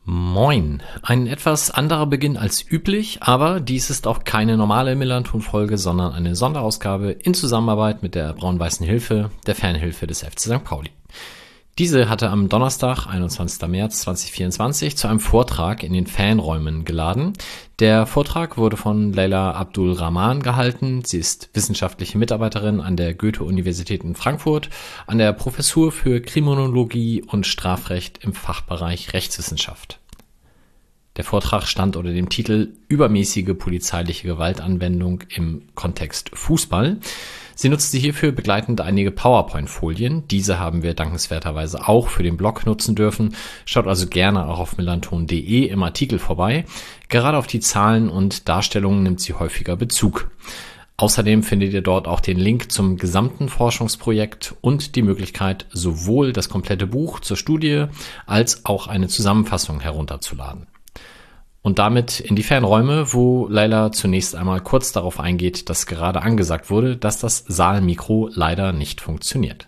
Moin. Ein etwas anderer Beginn als üblich, aber dies ist auch keine normale Millanton-Folge, sondern eine Sonderausgabe in Zusammenarbeit mit der Braun-Weißen Hilfe, der Fanhilfe des FC St. Pauli. Diese hatte am Donnerstag, 21. März 2024, zu einem Vortrag in den Fanräumen geladen. Der Vortrag wurde von Leila Abdul Rahman gehalten. Sie ist wissenschaftliche Mitarbeiterin an der Goethe-Universität in Frankfurt, an der Professur für Kriminologie und Strafrecht im Fachbereich Rechtswissenschaft. Der Vortrag stand unter dem Titel Übermäßige polizeiliche Gewaltanwendung im Kontext Fußball. Sie nutzte hierfür begleitend einige PowerPoint-Folien. Diese haben wir dankenswerterweise auch für den Blog nutzen dürfen. Schaut also gerne auch auf millanton.de im Artikel vorbei. Gerade auf die Zahlen und Darstellungen nimmt sie häufiger Bezug. Außerdem findet ihr dort auch den Link zum gesamten Forschungsprojekt und die Möglichkeit, sowohl das komplette Buch zur Studie als auch eine Zusammenfassung herunterzuladen. Und damit in die Fanräume, wo Leila zunächst einmal kurz darauf eingeht, dass gerade angesagt wurde, dass das Saalmikro leider nicht funktioniert.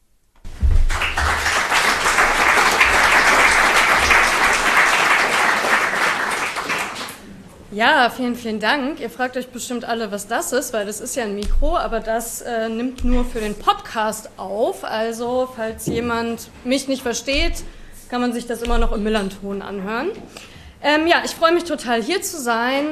Ja, vielen Dank. Ihr fragt euch bestimmt alle, was das ist, weil das ist ja ein Mikro, aber das nimmt nur für den Podcast auf. Also, falls jemand mich nicht versteht, kann man sich das immer noch im Millanton anhören. Ich freue mich total, hier zu sein.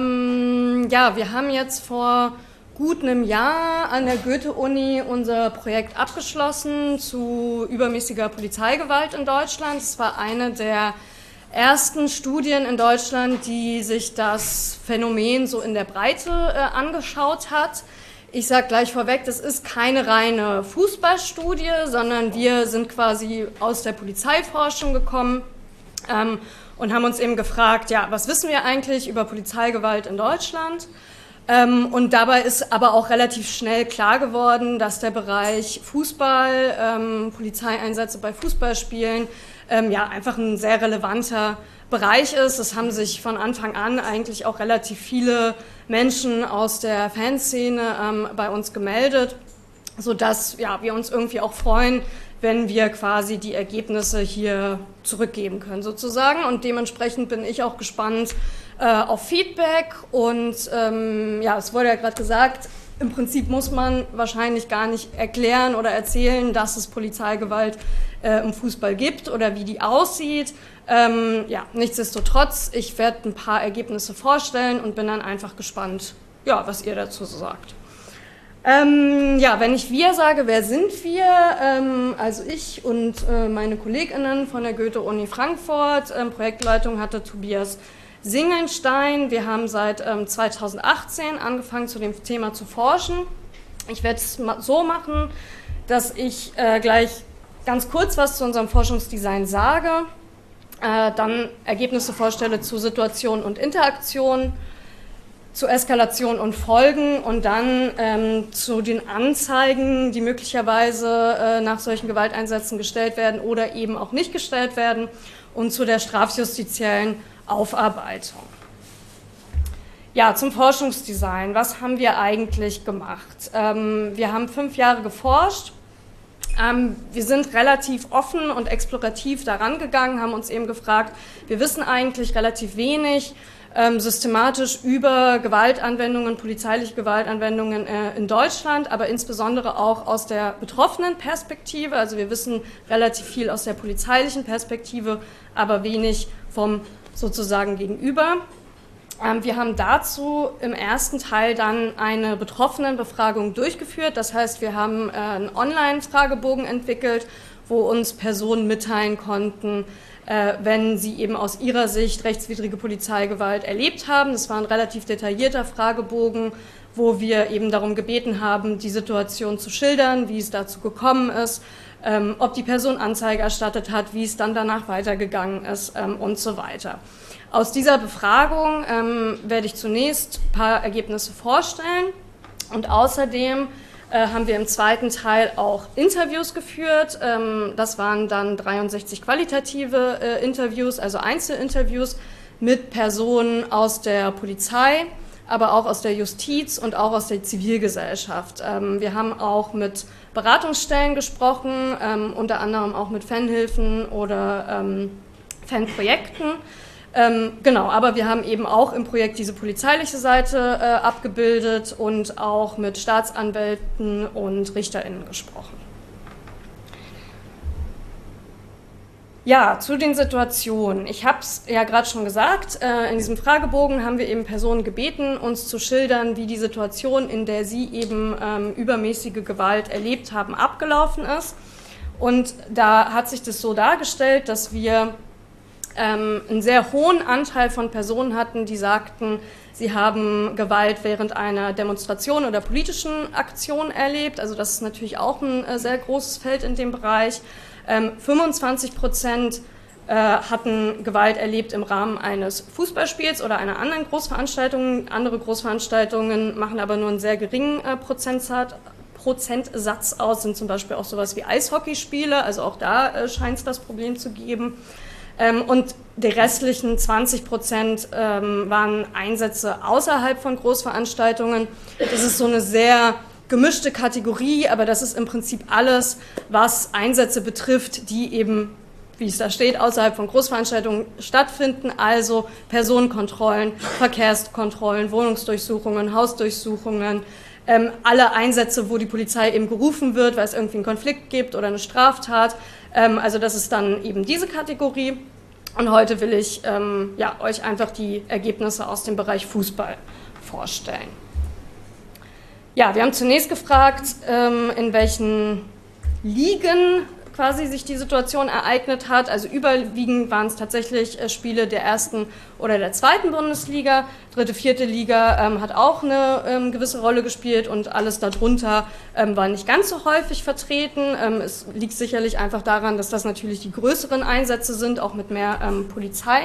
Wir haben jetzt vor gut einem Jahr an der Goethe-Uni unser Projekt abgeschlossen zu übermäßiger Polizeigewalt in Deutschland. Es war eine der ersten Studien in Deutschland, die sich das Phänomen so in der Breite angeschaut hat. Ich sage gleich vorweg, das ist keine reine Fußballstudie, sondern wir sind quasi aus der Polizeiforschung gekommen und haben uns eben gefragt, ja, was wissen wir eigentlich über Polizeigewalt in Deutschland? Und dabei ist aber auch relativ schnell klar geworden, dass der Bereich Fußball, Polizeieinsätze bei Fußballspielen, einfach ein sehr relevanter Bereich ist. Es haben sich von Anfang an eigentlich auch relativ viele Menschen aus der Fanszene bei uns gemeldet, sodass wir uns irgendwie auch freuen, wenn wir quasi die Ergebnisse hier zurückgeben können sozusagen. Und dementsprechend bin ich auch gespannt auf Feedback. Und es wurde ja gerade gesagt, im Prinzip muss man wahrscheinlich gar nicht erklären oder erzählen, dass es Polizeigewalt im Fußball gibt oder wie die aussieht. Nichtsdestotrotz, ich werde ein paar Ergebnisse vorstellen und bin dann einfach gespannt, was ihr dazu sagt. Wenn ich wir sage, wer sind wir? Also ich und meine KollegInnen von der Goethe-Uni Frankfurt. Projektleitung hatte Tobias Singelnstein. Wir haben seit 2018 angefangen, zu dem Thema zu forschen. Ich werde es so machen, dass ich gleich ganz kurz was zu unserem Forschungsdesign sage, dann Ergebnisse vorstelle zu Situation und Interaktion, zu Eskalation und Folgen und dann zu den Anzeigen, die möglicherweise nach solchen Gewalteinsätzen gestellt werden oder eben auch nicht gestellt werden und zu der strafjustiziellen Aufarbeitung. Ja, zum Forschungsdesign. Was haben wir eigentlich gemacht? Wir haben 5 Jahre geforscht. Wir sind relativ offen und explorativ daran gegangen, haben uns eben gefragt, wir wissen eigentlich relativ wenig systematisch über Gewaltanwendungen, polizeiliche Gewaltanwendungen in Deutschland, aber insbesondere auch aus der betroffenen Perspektive. Also wir wissen relativ viel aus der polizeilichen Perspektive, aber wenig vom sozusagen Gegenüber. Wir haben dazu im ersten Teil dann eine Betroffenenbefragung durchgeführt. Das heißt, wir haben einen Online-Fragebogen entwickelt, wo uns Personen mitteilen konnten, wenn sie eben aus ihrer Sicht rechtswidrige Polizeigewalt erlebt haben. Das war ein relativ detaillierter Fragebogen, wo wir eben darum gebeten haben, die Situation zu schildern, wie es dazu gekommen ist, ob die Person Anzeige erstattet hat, wie es dann danach weitergegangen ist und so weiter. Aus dieser Befragung werde ich zunächst ein paar Ergebnisse vorstellen und außerdem haben wir im zweiten Teil auch Interviews geführt. Das waren dann 63 qualitative Interviews, also Einzelinterviews mit Personen aus der Polizei, aber auch aus der Justiz und auch aus der Zivilgesellschaft. Wir haben auch mit Beratungsstellen gesprochen, unter anderem auch mit Fanhilfen oder Fanprojekten. Genau, aber wir haben eben auch im Projekt diese polizeiliche Seite abgebildet und auch mit Staatsanwälten und RichterInnen gesprochen. Ja, zu den Situationen. Ich habe es ja gerade schon gesagt, in diesem Fragebogen haben wir eben Personen gebeten, uns zu schildern, wie die Situation, in der sie eben übermäßige Gewalt erlebt haben, abgelaufen ist. Und da hat sich das so dargestellt, dass wir einen sehr hohen Anteil von Personen hatten, die sagten, sie haben Gewalt während einer Demonstration oder politischen Aktion erlebt. Also das ist natürlich auch ein sehr großes Feld in dem Bereich. 25% hatten Gewalt erlebt im Rahmen eines Fußballspiels oder einer anderen Großveranstaltung. Andere Großveranstaltungen machen aber nur einen sehr geringen Prozentsatz aus, sind zum Beispiel auch sowas wie Eishockeyspiele, also auch da scheint es das Problem zu geben. Und die restlichen 20% waren Einsätze außerhalb von Großveranstaltungen. Das ist so eine sehr gemischte Kategorie, aber das ist im Prinzip alles, was Einsätze betrifft, die eben, wie es da steht, außerhalb von Großveranstaltungen stattfinden, also Personenkontrollen, Verkehrskontrollen, Wohnungsdurchsuchungen, Hausdurchsuchungen, alle Einsätze, wo die Polizei eben gerufen wird, weil es irgendwie einen Konflikt gibt oder eine Straftat. Also das ist dann eben diese Kategorie. Und heute will ich euch einfach die Ergebnisse aus dem Bereich Fußball vorstellen. Ja, wir haben zunächst gefragt, in welchen Ligen quasi sich die Situation ereignet hat. Also überwiegend waren es tatsächlich Spiele der ersten oder der zweiten Bundesliga. Dritte, vierte Liga hat auch eine gewisse Rolle gespielt und alles darunter war nicht ganz so häufig vertreten. Es liegt sicherlich einfach daran, dass das natürlich die größeren Einsätze sind, auch mit mehr Polizei.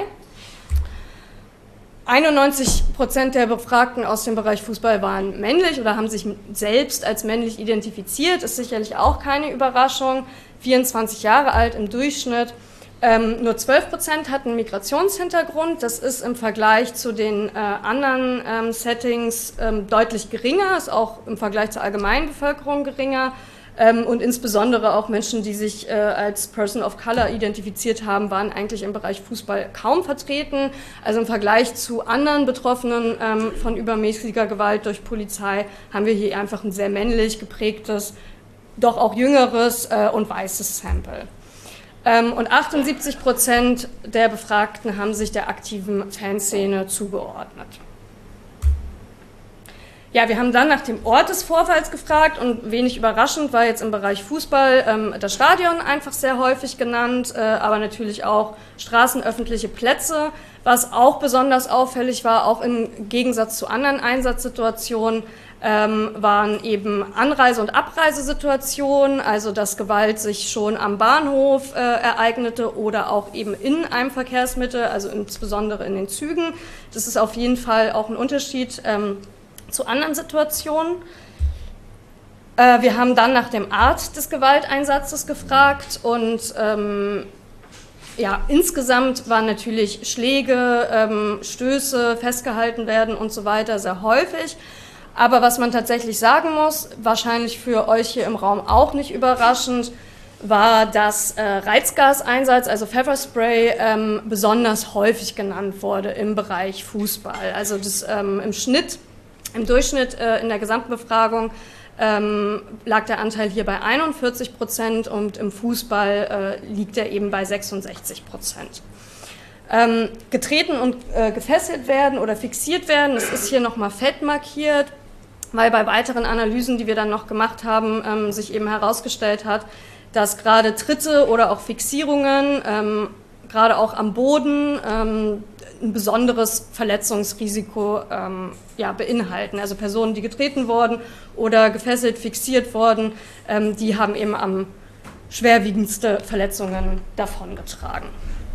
91% der Befragten aus dem Bereich Fußball waren männlich oder haben sich selbst als männlich identifiziert, ist sicherlich auch keine Überraschung. 24 Jahre alt im Durchschnitt. Nur 12% hatten Migrationshintergrund. Das ist im Vergleich zu den anderen Settings deutlich geringer, ist auch im Vergleich zur allgemeinen Bevölkerung geringer. Und insbesondere auch Menschen, die sich als Person of Color identifiziert haben, waren eigentlich im Bereich Fußball kaum vertreten. Also im Vergleich zu anderen Betroffenen von übermäßiger Gewalt durch Polizei haben wir hier einfach ein sehr männlich geprägtes, doch auch jüngeres und weißes Sample. Und 78% der Befragten haben sich der aktiven Fanszene zugeordnet. Ja, wir haben dann nach dem Ort des Vorfalls gefragt und wenig überraschend war jetzt im Bereich Fußball das Stadion einfach sehr häufig genannt, aber natürlich auch Straßen, öffentliche Plätze. Was auch besonders auffällig war, auch im Gegensatz zu anderen Einsatzsituationen, waren eben Anreise- und Abreisesituationen, also dass Gewalt sich schon am Bahnhof ereignete oder auch eben in einem Verkehrsmittel, also insbesondere in den Zügen. Das ist auf jeden Fall auch ein Unterschied zu anderen Situationen. Wir haben dann nach dem Art des Gewalteinsatzes gefragt und insgesamt waren natürlich Schläge, Stöße, festgehalten werden und so weiter sehr häufig. Aber was man tatsächlich sagen muss, wahrscheinlich für euch hier im Raum auch nicht überraschend, war, dass Reizgaseinsatz, also Pfefferspray, besonders häufig genannt wurde im Bereich Fußball. Also das im Durchschnitt in der gesamten Befragung lag der Anteil hier bei 41% und im Fußball liegt er eben bei 66%. Getreten und gefesselt werden oder fixiert werden, das ist hier nochmal fett markiert, weil bei weiteren Analysen, die wir dann noch gemacht haben, sich eben herausgestellt hat, dass gerade Tritte oder auch Fixierungen, gerade auch am Boden, ein besonderes Verletzungsrisiko beinhalten. Also Personen, die getreten wurden oder gefesselt, fixiert wurden, die haben eben am schwerwiegendste Verletzungen davongetragen.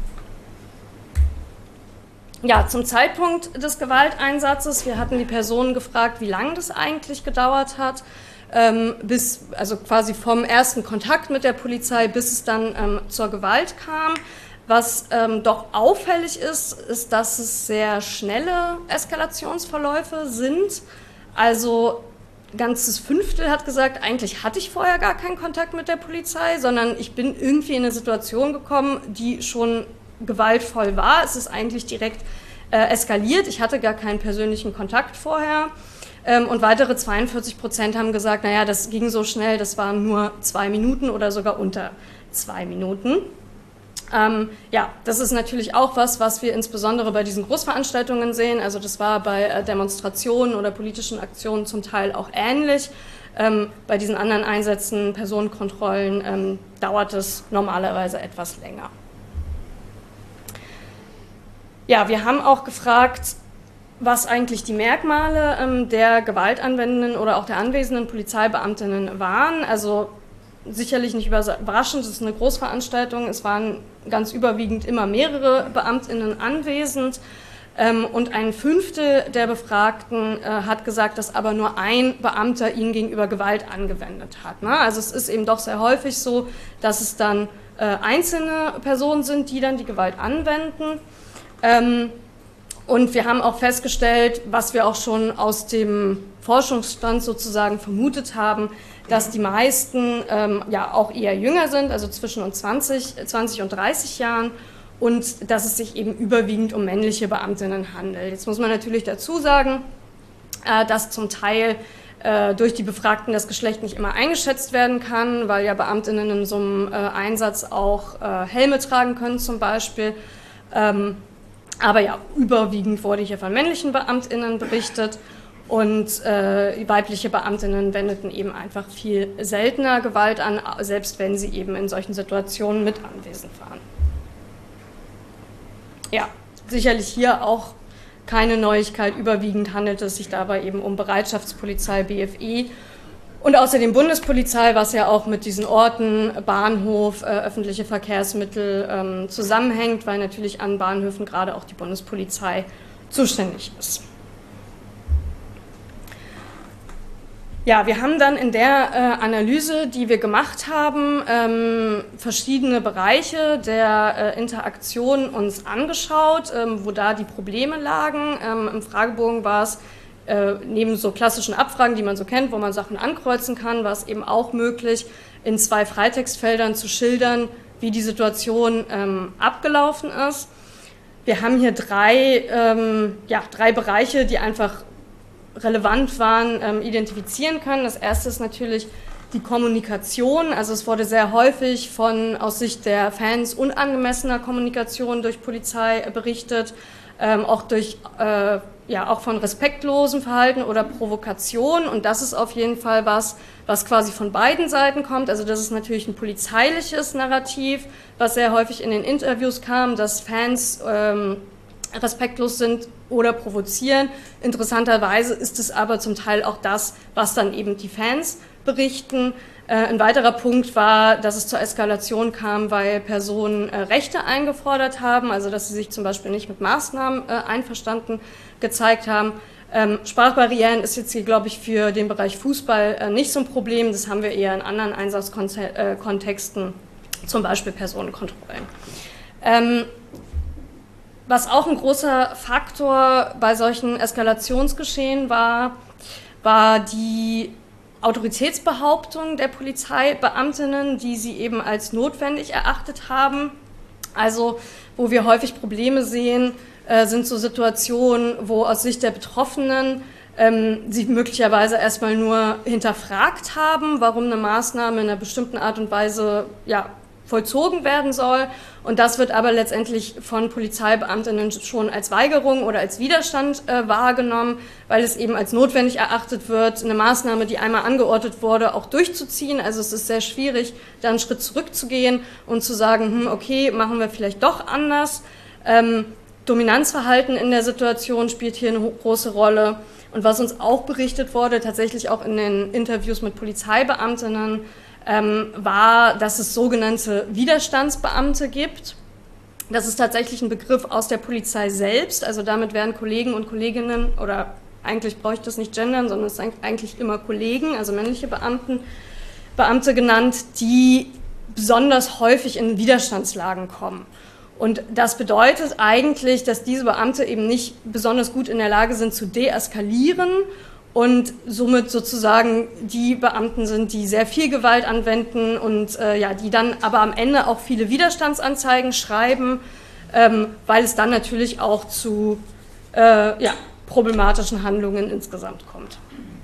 Ja, zum Zeitpunkt des Gewalteinsatzes, wir hatten die Personen gefragt, wie lange das eigentlich gedauert hat, also quasi vom ersten Kontakt mit der Polizei, bis es dann zur Gewalt kam. Was doch auffällig ist, dass es sehr schnelle Eskalationsverläufe sind. Also ganzes Fünftel hat gesagt, eigentlich hatte ich vorher gar keinen Kontakt mit der Polizei, sondern ich bin irgendwie in eine Situation gekommen, die schon gewaltvoll war. Es ist eigentlich direkt eskaliert. Ich hatte gar keinen persönlichen Kontakt vorher. Und weitere 42% haben gesagt, naja, das ging so schnell, das waren nur 2 Minuten oder sogar unter 2 Minuten. Ja, das ist natürlich auch was wir insbesondere bei diesen Großveranstaltungen sehen. Also das war bei Demonstrationen oder politischen Aktionen zum Teil auch ähnlich. Bei diesen anderen Einsätzen, Personenkontrollen, dauert es normalerweise etwas länger. Ja, wir haben auch gefragt, was eigentlich die Merkmale der gewaltanwendenden oder auch der anwesenden Polizeibeamtinnen waren. Also sicherlich nicht überraschend, es ist eine Großveranstaltung, es waren ganz überwiegend immer mehrere BeamtInnen anwesend und ein Fünftel der Befragten hat gesagt, dass aber nur ein Beamter ihnen gegenüber Gewalt angewendet hat. Ne? Also es ist eben doch sehr häufig so, dass es dann einzelne Personen sind, die dann die Gewalt anwenden. Und wir haben auch festgestellt, was wir auch schon aus dem Forschungsstand sozusagen vermutet haben, dass die meisten ja auch eher jünger sind, also zwischen 20 und 30 Jahren, und dass es sich eben überwiegend um männliche Beamtinnen handelt. Jetzt muss man natürlich dazu sagen, dass zum Teil durch die Befragten das Geschlecht nicht immer eingeschätzt werden kann, weil ja Beamtinnen in so einem Einsatz auch Helme tragen können zum Beispiel. Aber ja, überwiegend wurde hier von männlichen BeamtInnen berichtet und weibliche BeamtInnen wendeten eben einfach viel seltener Gewalt an, selbst wenn sie eben in solchen Situationen mit anwesend waren. Ja, sicherlich hier auch keine Neuigkeit. Überwiegend handelt es sich dabei eben um Bereitschaftspolizei, BFE und außerdem Bundespolizei, was ja auch mit diesen Orten, Bahnhof, öffentliche Verkehrsmittel zusammenhängt, weil natürlich an Bahnhöfen gerade auch die Bundespolizei zuständig ist. Ja, wir haben dann in der Analyse, die wir gemacht haben, verschiedene Bereiche der Interaktion uns angeschaut, wo da die Probleme lagen. Im Fragebogen war es neben so klassischen Abfragen, die man so kennt, wo man Sachen ankreuzen kann, war es eben auch möglich, in 2 Freitextfeldern zu schildern, wie die Situation abgelaufen ist. Wir haben hier drei Bereiche, die einfach relevant waren, identifizieren können. Das erste ist natürlich die Kommunikation. Also es wurde sehr häufig von aus Sicht der Fans unangemessener Kommunikation durch Polizei berichtet, auch von respektlosem Verhalten oder Provokation. Und das ist auf jeden Fall was quasi von beiden Seiten kommt. Also das ist natürlich ein polizeiliches Narrativ, was sehr häufig in den Interviews kam, dass Fans respektlos sind oder provozieren. Interessanterweise ist es aber zum Teil auch das, was dann eben die Fans berichten. Ein weiterer Punkt war, dass es zur Eskalation kam, weil Personen Rechte eingefordert haben, also dass sie sich zum Beispiel nicht mit Maßnahmen einverstanden gezeigt haben. Sprachbarrieren ist jetzt hier, glaube ich, für den Bereich Fußball nicht so ein Problem. Das haben wir eher in anderen Einsatzkontexten, zum Beispiel Personenkontrollen. Was auch ein großer Faktor bei solchen Eskalationsgeschehen war die Autoritätsbehauptung der Polizeibeamtinnen, die sie eben als notwendig erachtet haben. Also wo wir häufig Probleme sehen, sind so Situationen, wo aus Sicht der Betroffenen sie möglicherweise erstmal nur hinterfragt haben, warum eine Maßnahme in einer bestimmten Art und Weise vollzogen werden soll. Und das wird aber letztendlich von Polizeibeamtinnen schon als Weigerung oder als Widerstand wahrgenommen, weil es eben als notwendig erachtet wird, eine Maßnahme, die einmal angeordnet wurde, auch durchzuziehen. Also es ist sehr schwierig, da einen Schritt zurückzugehen und zu sagen, okay, machen wir vielleicht doch anders. Dominanzverhalten in der Situation spielt hier eine große Rolle. Und was uns auch berichtet wurde, tatsächlich auch in den Interviews mit Polizeibeamtinnen, war, dass es sogenannte Widerstandsbeamte gibt. Das ist tatsächlich ein Begriff aus der Polizei selbst, also damit werden Kollegen und Kolleginnen, oder eigentlich bräuchte es nicht gendern, sondern es sind eigentlich immer Kollegen, also männliche Beamte genannt, die besonders häufig in Widerstandslagen kommen. Und das bedeutet eigentlich, dass diese Beamte eben nicht besonders gut in der Lage sind zu deeskalieren und somit sozusagen die Beamten sind, die sehr viel Gewalt anwenden und die dann aber am Ende auch viele Widerstandsanzeigen schreiben, weil es dann natürlich auch zu problematischen Handlungen insgesamt kommt.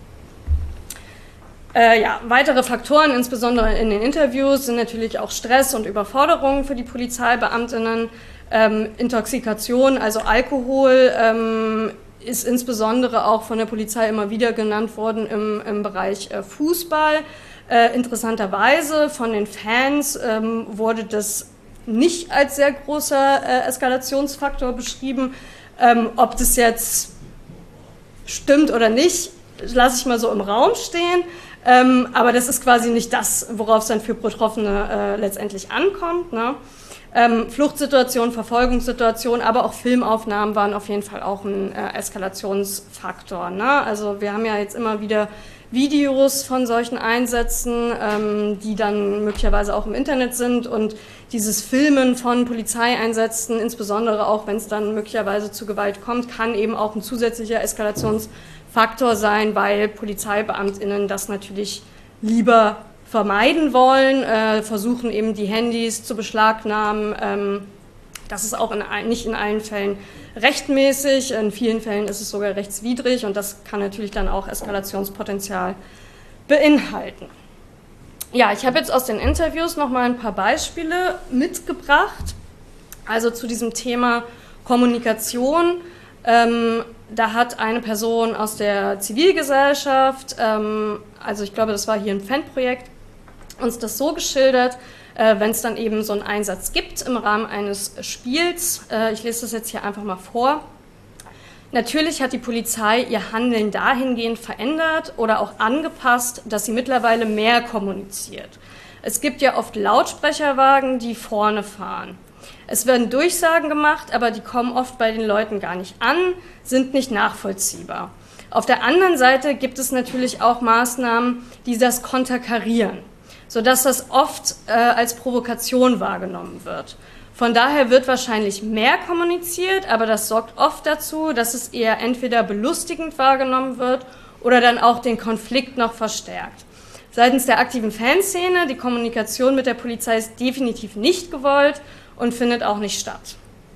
Weitere Faktoren, insbesondere in den Interviews, sind natürlich auch Stress und Überforderung für die Polizeibeamtinnen. Intoxikation, also Alkohol, ist insbesondere auch von der Polizei immer wieder genannt worden im Bereich Fußball. Interessanterweise von den Fans wurde das nicht als sehr großer Eskalationsfaktor beschrieben. Ob das jetzt stimmt oder nicht, lasse ich mal so im Raum stehen. Aber das ist quasi nicht das, worauf es dann für Betroffene letztendlich ankommt, ne? Fluchtsituation, Verfolgungssituation, aber auch Filmaufnahmen waren auf jeden Fall auch ein Eskalationsfaktor, ne? Also wir haben ja jetzt immer wieder Videos von solchen Einsätzen, die dann möglicherweise auch im Internet sind, und dieses Filmen von Polizeieinsätzen, insbesondere auch wenn es dann möglicherweise zu Gewalt kommt, kann eben auch ein zusätzlicher Eskalationsfaktor sein, weil PolizeibeamtInnen das natürlich lieber vermeiden wollen, versuchen eben die Handys zu beschlagnahmen. Das ist auch nicht in allen Fällen rechtmäßig, in vielen Fällen ist es sogar rechtswidrig, und das kann natürlich dann auch Eskalationspotenzial beinhalten. Ja, ich habe jetzt aus den Interviews noch mal ein paar Beispiele mitgebracht, also zu diesem Thema Kommunikation. Da hat eine Person aus der Zivilgesellschaft, also ich glaube, das war hier ein Fanprojekt, uns das so geschildert, wenn es dann eben so einen Einsatz gibt im Rahmen eines Spiels. Ich lese das jetzt hier einfach mal vor. Natürlich hat die Polizei ihr Handeln dahingehend verändert oder auch angepasst, dass sie mittlerweile mehr kommuniziert. Es gibt ja oft Lautsprecherwagen, die vorne fahren. Es werden Durchsagen gemacht, aber die kommen oft bei den Leuten gar nicht an, sind nicht nachvollziehbar. Auf der anderen Seite gibt es natürlich auch Maßnahmen, die das konterkarieren, sodass das oft als Provokation wahrgenommen wird. Von daher wird wahrscheinlich mehr kommuniziert, aber das sorgt oft dazu, dass es eher entweder belustigend wahrgenommen wird oder dann auch den Konflikt noch verstärkt. Seitens der aktiven Fanszene, die Kommunikation mit der Polizei ist definitiv nicht gewollt und findet auch nicht statt.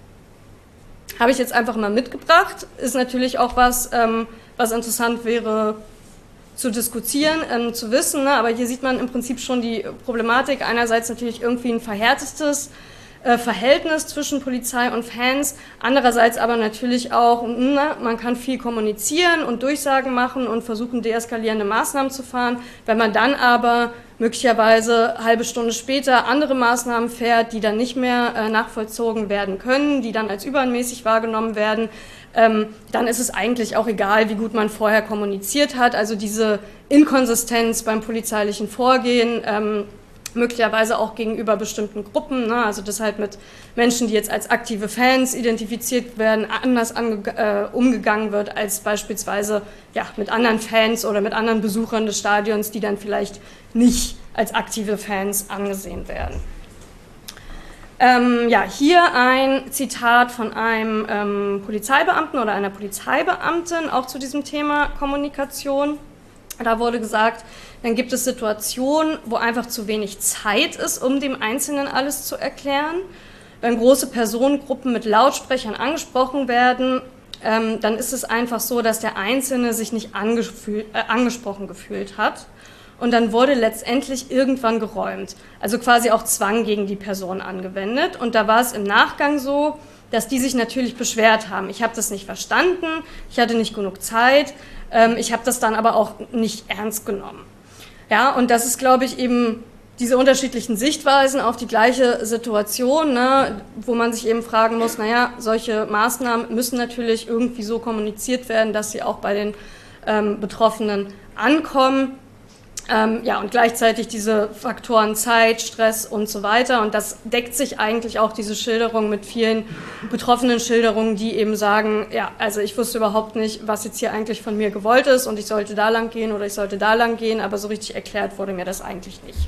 Habe ich jetzt einfach mal mitgebracht, ist natürlich auch was, was interessant wäre zu diskutieren, zu wissen, ne? Aber hier sieht man im Prinzip schon die Problematik, einerseits natürlich irgendwie ein verhärtetes Verhältnis zwischen Polizei und Fans, andererseits aber natürlich auch, man kann viel kommunizieren und Durchsagen machen und versuchen, deeskalierende Maßnahmen zu fahren. Wenn man dann aber möglicherweise eine halbe Stunde später andere Maßnahmen fährt, die dann nicht mehr nachvollzogen werden können, die dann als übermäßig wahrgenommen werden, dann ist es eigentlich auch egal, wie gut man vorher kommuniziert hat. Also diese Inkonsistenz beim polizeilichen Vorgehen, möglicherweise auch gegenüber bestimmten Gruppen, ne? Also dass halt mit Menschen, die jetzt als aktive Fans identifiziert werden, anders umgegangen wird als beispielsweise mit anderen Fans oder mit anderen Besuchern des Stadions, die dann vielleicht nicht als aktive Fans angesehen werden. Hier ein Zitat von einem Polizeibeamten oder einer Polizeibeamtin, auch zu diesem Thema Kommunikation. Da wurde gesagt, dann gibt es Situationen, wo einfach zu wenig Zeit ist, um dem Einzelnen alles zu erklären. Wenn große Personengruppen mit Lautsprechern angesprochen werden, dann ist es einfach so, dass der Einzelne sich nicht angesprochen gefühlt hat. Und dann wurde letztendlich irgendwann geräumt, also quasi auch Zwang gegen die Person angewendet. Und da war es im Nachgang so, dass die sich natürlich beschwert haben. Ich habe das nicht verstanden, ich hatte nicht genug Zeit, ich habe das dann aber auch nicht ernst genommen. Ja, und das ist, glaube ich, eben diese unterschiedlichen Sichtweisen auf die gleiche Situation, ne, wo man sich eben fragen muss, naja, solche Maßnahmen müssen natürlich irgendwie so kommuniziert werden, dass sie auch bei den Betroffenen ankommen. Und gleichzeitig diese Faktoren Zeit, Stress und so weiter. Und das deckt sich eigentlich auch, diese Schilderung, mit vielen betroffenen Schilderungen, die eben sagen, ja, also ich wusste überhaupt nicht, was jetzt hier eigentlich von mir gewollt ist und ich sollte da lang gehen oder ich sollte da lang gehen, aber so richtig erklärt wurde mir das eigentlich nicht.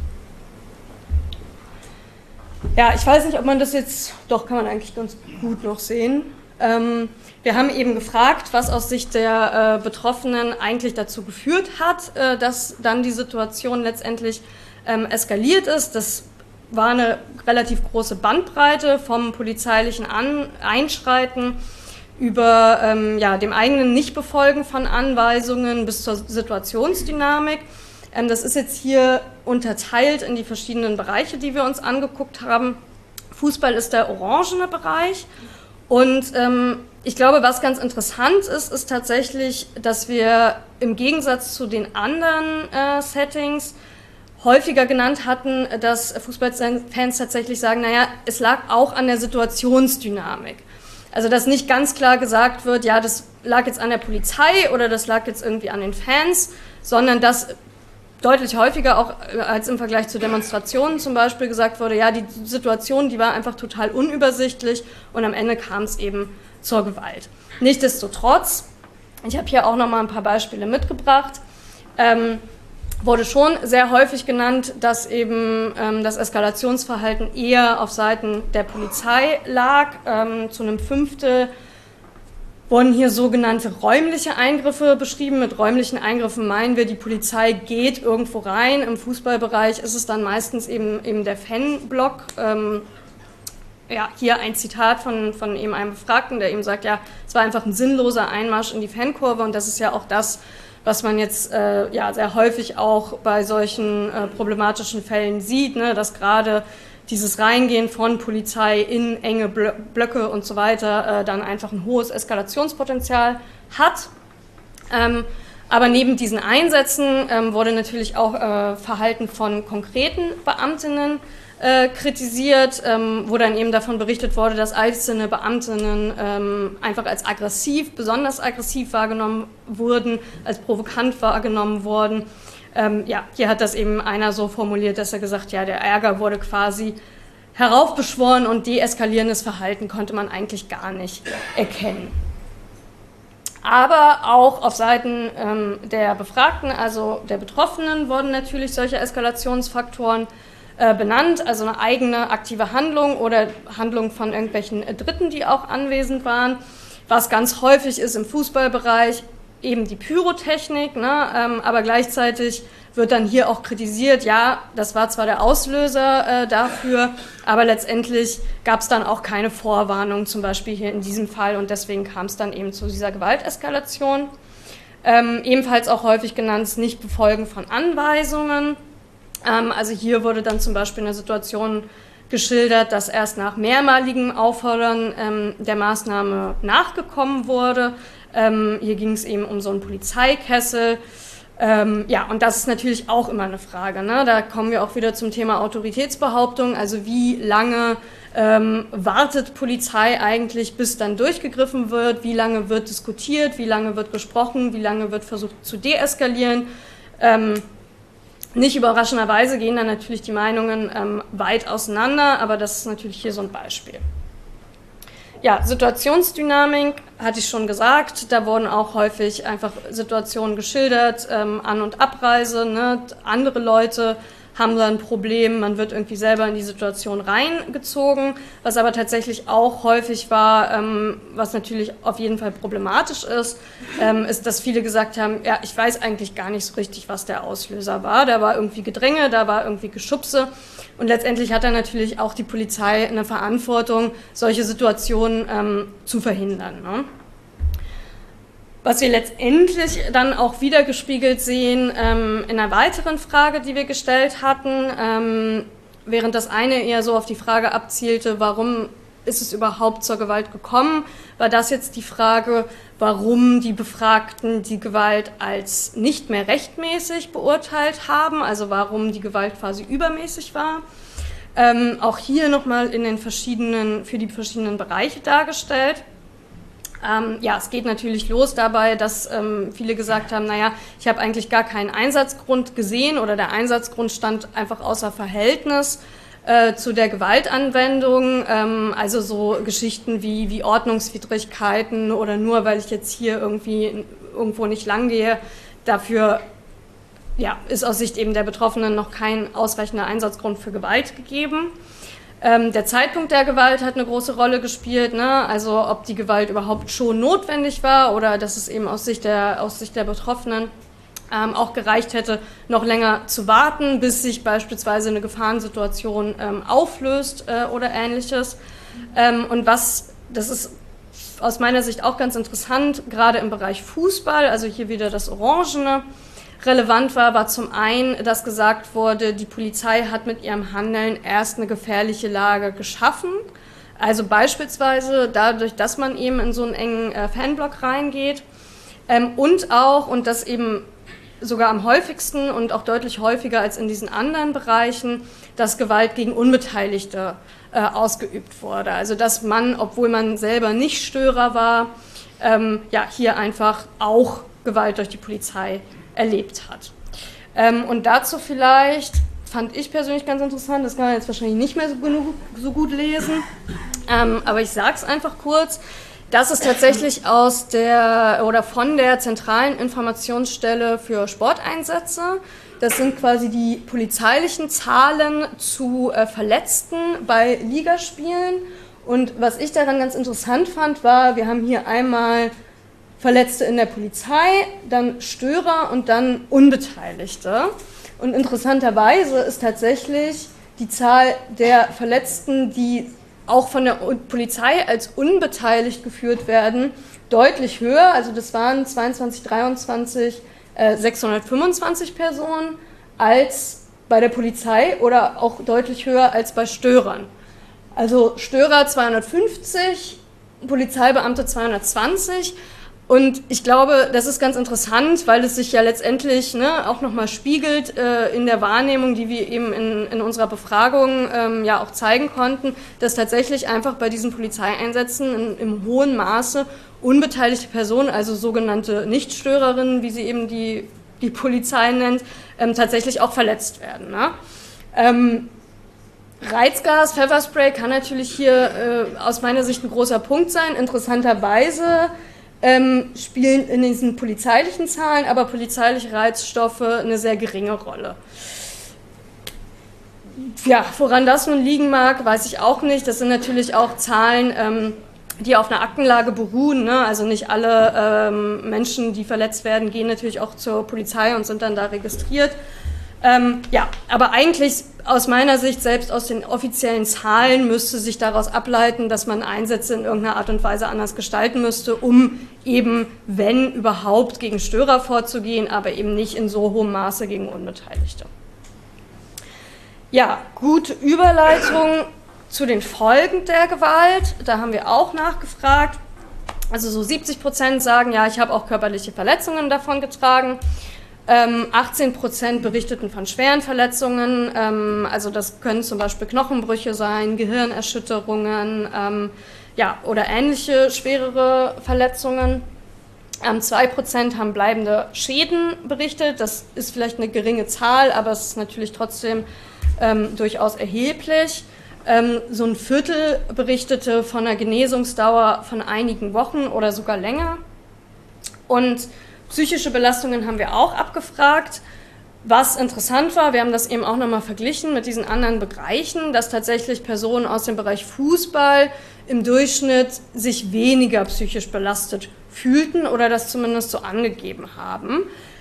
Ja, ich weiß nicht, ob man das jetzt, doch kann man eigentlich ganz gut noch sehen. Wir haben eben gefragt, was aus Sicht der Betroffenen eigentlich dazu geführt hat, dass dann die Situation letztendlich eskaliert ist. Das war eine relativ große Bandbreite vom polizeilichen Einschreiten über dem eigenen Nichtbefolgen von Anweisungen bis zur Situationsdynamik. Das ist jetzt hier unterteilt in die verschiedenen Bereiche, die wir uns angeguckt haben. Fußball ist der orangene Bereich. Und ich glaube, was ganz interessant ist, ist tatsächlich, dass wir im Gegensatz zu den anderen Settings häufiger genannt hatten, dass Fußballfans tatsächlich sagen, naja, es lag auch an der Situationsdynamik. Also dass nicht ganz klar gesagt wird, ja, das lag jetzt an der Polizei oder das lag jetzt irgendwie an den Fans, sondern dass deutlich häufiger auch als im Vergleich zu Demonstrationen zum Beispiel gesagt wurde, ja, die Situation, die war einfach total unübersichtlich und am Ende kam es eben zur Gewalt. Nichtsdestotrotz, ich habe hier auch nochmal ein paar Beispiele mitgebracht, wurde schon sehr häufig genannt, dass eben das Eskalationsverhalten eher auf Seiten der Polizei lag. Zu einem Fünftel wurden hier sogenannte räumliche Eingriffe beschrieben. Mit räumlichen Eingriffen meinen wir, die Polizei geht irgendwo rein. Im Fußballbereich ist es dann meistens eben der Fanblock. Hier ein Zitat von eben einem Befragten, der eben sagt, ja, es war einfach ein sinnloser Einmarsch in die Fankurve und das ist ja auch das, was man jetzt sehr häufig auch bei solchen problematischen Fällen sieht, ne, dass gerade dieses Reingehen von Polizei in enge Blöcke und so weiter dann einfach ein hohes Eskalationspotenzial hat. Aber neben diesen Einsätzen wurde natürlich auch Verhalten von konkreten Beamtinnen kritisiert, wo dann eben davon berichtet wurde, dass einzelne Beamtinnen einfach als aggressiv, besonders aggressiv wahrgenommen wurden, als provokant wahrgenommen wurden. Hier hat das eben einer so formuliert, dass er gesagt, ja, der Ärger wurde quasi heraufbeschworen und deeskalierendes Verhalten konnte man eigentlich gar nicht erkennen. Aber auch auf Seiten der Befragten, also der Betroffenen, wurden natürlich solche Eskalationsfaktoren benannt, also eine eigene aktive Handlung oder Handlung von irgendwelchen Dritten, die auch anwesend waren. Was ganz häufig ist im Fußballbereich, eben die Pyrotechnik, ne? Aber gleichzeitig wird dann hier auch kritisiert, ja, das war zwar der Auslöser dafür, aber letztendlich gab es dann auch keine Vorwarnung, zum Beispiel hier in diesem Fall, und deswegen kam es dann eben zu dieser Gewalteskalation. Ebenfalls auch häufig genannt, das Nichtbefolgen von Anweisungen. Also hier wurde dann zum Beispiel eine Situation geschildert, dass erst nach mehrmaligem Auffordern der Maßnahme nachgekommen wurde. Hier ging es eben um so einen Polizeikessel. Und das ist natürlich auch immer eine Frage, ne? Da kommen wir auch wieder zum Thema Autoritätsbehauptung. Also wie lange wartet Polizei eigentlich, bis dann durchgegriffen wird? Wie lange wird diskutiert? Wie lange wird gesprochen? Wie lange wird versucht zu deeskalieren? Nicht überraschenderweise gehen dann natürlich die Meinungen weit auseinander, aber das ist natürlich hier so ein Beispiel. Ja, Situationsdynamik hatte ich schon gesagt, da wurden auch häufig einfach Situationen geschildert, An- und Abreise, ne? Andere Leute haben da ein Problem, man wird irgendwie selber in die Situation reingezogen, was aber tatsächlich auch häufig war, was natürlich auf jeden Fall problematisch ist, ist, dass viele gesagt haben, ja, ich weiß eigentlich gar nicht so richtig, was der Auslöser war, da war irgendwie Gedränge, da war irgendwie Geschubse und letztendlich hat dann natürlich auch die Polizei eine Verantwortung, solche Situationen zu verhindern, ne? Was wir letztendlich dann auch wiedergespiegelt sehen in einer weiteren Frage, die wir gestellt hatten, während das eine eher so auf die Frage abzielte, warum ist es überhaupt zur Gewalt gekommen, war das jetzt die Frage, warum die Befragten die Gewalt als nicht mehr rechtmäßig beurteilt haben, also warum die Gewalt quasi übermäßig war. Auch hier nochmal für die verschiedenen Bereiche dargestellt. Es geht natürlich los dabei, dass viele gesagt haben, naja, ich habe eigentlich gar keinen Einsatzgrund gesehen oder der Einsatzgrund stand einfach außer Verhältnis zu der Gewaltanwendung, also so Geschichten wie Ordnungswidrigkeiten oder nur weil ich jetzt hier irgendwo nicht lang gehe, dafür ist aus Sicht eben der Betroffenen noch kein ausreichender Einsatzgrund für Gewalt gegeben. Der Zeitpunkt der Gewalt hat eine große Rolle gespielt, ne? Also ob die Gewalt überhaupt schon notwendig war oder dass es eben aus Sicht der Betroffenen auch gereicht hätte, noch länger zu warten, bis sich beispielsweise eine Gefahrensituation auflöst oder Ähnliches. Und das ist aus meiner Sicht auch ganz interessant, gerade im Bereich Fußball, also hier wieder das Orangene. Relevant war zum einen, dass gesagt wurde, die Polizei hat mit ihrem Handeln erst eine gefährliche Lage geschaffen. Also beispielsweise dadurch, dass man eben in so einen engen Fanblock reingeht. Und auch, und das eben sogar am häufigsten und auch deutlich häufiger als in diesen anderen Bereichen, dass Gewalt gegen Unbeteiligte ausgeübt wurde. Also dass man, obwohl man selber nicht Störer war, hier einfach auch Gewalt durch die Polizei erlebt hat. Und dazu vielleicht, fand ich persönlich ganz interessant, das kann man jetzt wahrscheinlich nicht mehr so gut lesen, aber ich sage es einfach kurz. Das ist tatsächlich von der zentralen Informationsstelle für Sporteinsätze. Das sind quasi die polizeilichen Zahlen zu Verletzten bei Ligaspielen. Und was ich daran ganz interessant fand, war, wir haben hier einmal Verletzte in der Polizei, dann Störer und dann Unbeteiligte. Und interessanterweise ist tatsächlich die Zahl der Verletzten, die auch von der Polizei als unbeteiligt geführt werden, deutlich höher. Also das waren 22, 23 625 Personen als bei der Polizei oder auch deutlich höher als bei Störern. Also Störer 250, Polizeibeamte 220. Und ich glaube, das ist ganz interessant, weil es sich ja letztendlich auch nochmal spiegelt in der Wahrnehmung, die wir eben in unserer Befragung auch zeigen konnten, dass tatsächlich einfach bei diesen Polizeieinsätzen im hohen Maße unbeteiligte Personen, also sogenannte Nichtstörerinnen, wie sie eben die Polizei nennt, tatsächlich auch verletzt werden. Ne? Reizgas, Pfefferspray kann natürlich hier aus meiner Sicht ein großer Punkt sein. Interessanterweise spielen in diesen polizeilichen Zahlen aber polizeiliche Reizstoffe eine sehr geringe Rolle. Ja, woran das nun liegen mag, weiß ich auch nicht. Das sind natürlich auch Zahlen, die auf einer Aktenlage beruhen. Ne? Also nicht alle Menschen, die verletzt werden, gehen natürlich auch zur Polizei und sind dann da registriert. Aber eigentlich aus meiner Sicht, selbst aus den offiziellen Zahlen, müsste sich daraus ableiten, dass man Einsätze in irgendeiner Art und Weise anders gestalten müsste, um eben, wenn überhaupt, gegen Störer vorzugehen, aber eben nicht in so hohem Maße gegen Unbeteiligte. Ja, gute Überleitung zu den Folgen der Gewalt. Da haben wir auch nachgefragt. Also so 70% sagen, ja, ich habe auch körperliche Verletzungen davon getragen. 18% berichteten von schweren Verletzungen, also das können zum Beispiel Knochenbrüche sein, Gehirnerschütterungen, oder ähnliche schwerere Verletzungen. 2% haben bleibende Schäden berichtet, das ist vielleicht eine geringe Zahl, aber es ist natürlich trotzdem durchaus erheblich. So ein Viertel berichtete von einer Genesungsdauer von einigen Wochen oder sogar länger. Und psychische Belastungen haben wir auch abgefragt. Was interessant war, wir haben das eben auch nochmal verglichen mit diesen anderen Bereichen, dass tatsächlich Personen aus dem Bereich Fußball im Durchschnitt sich weniger psychisch belastet fühlten oder das zumindest so angegeben haben.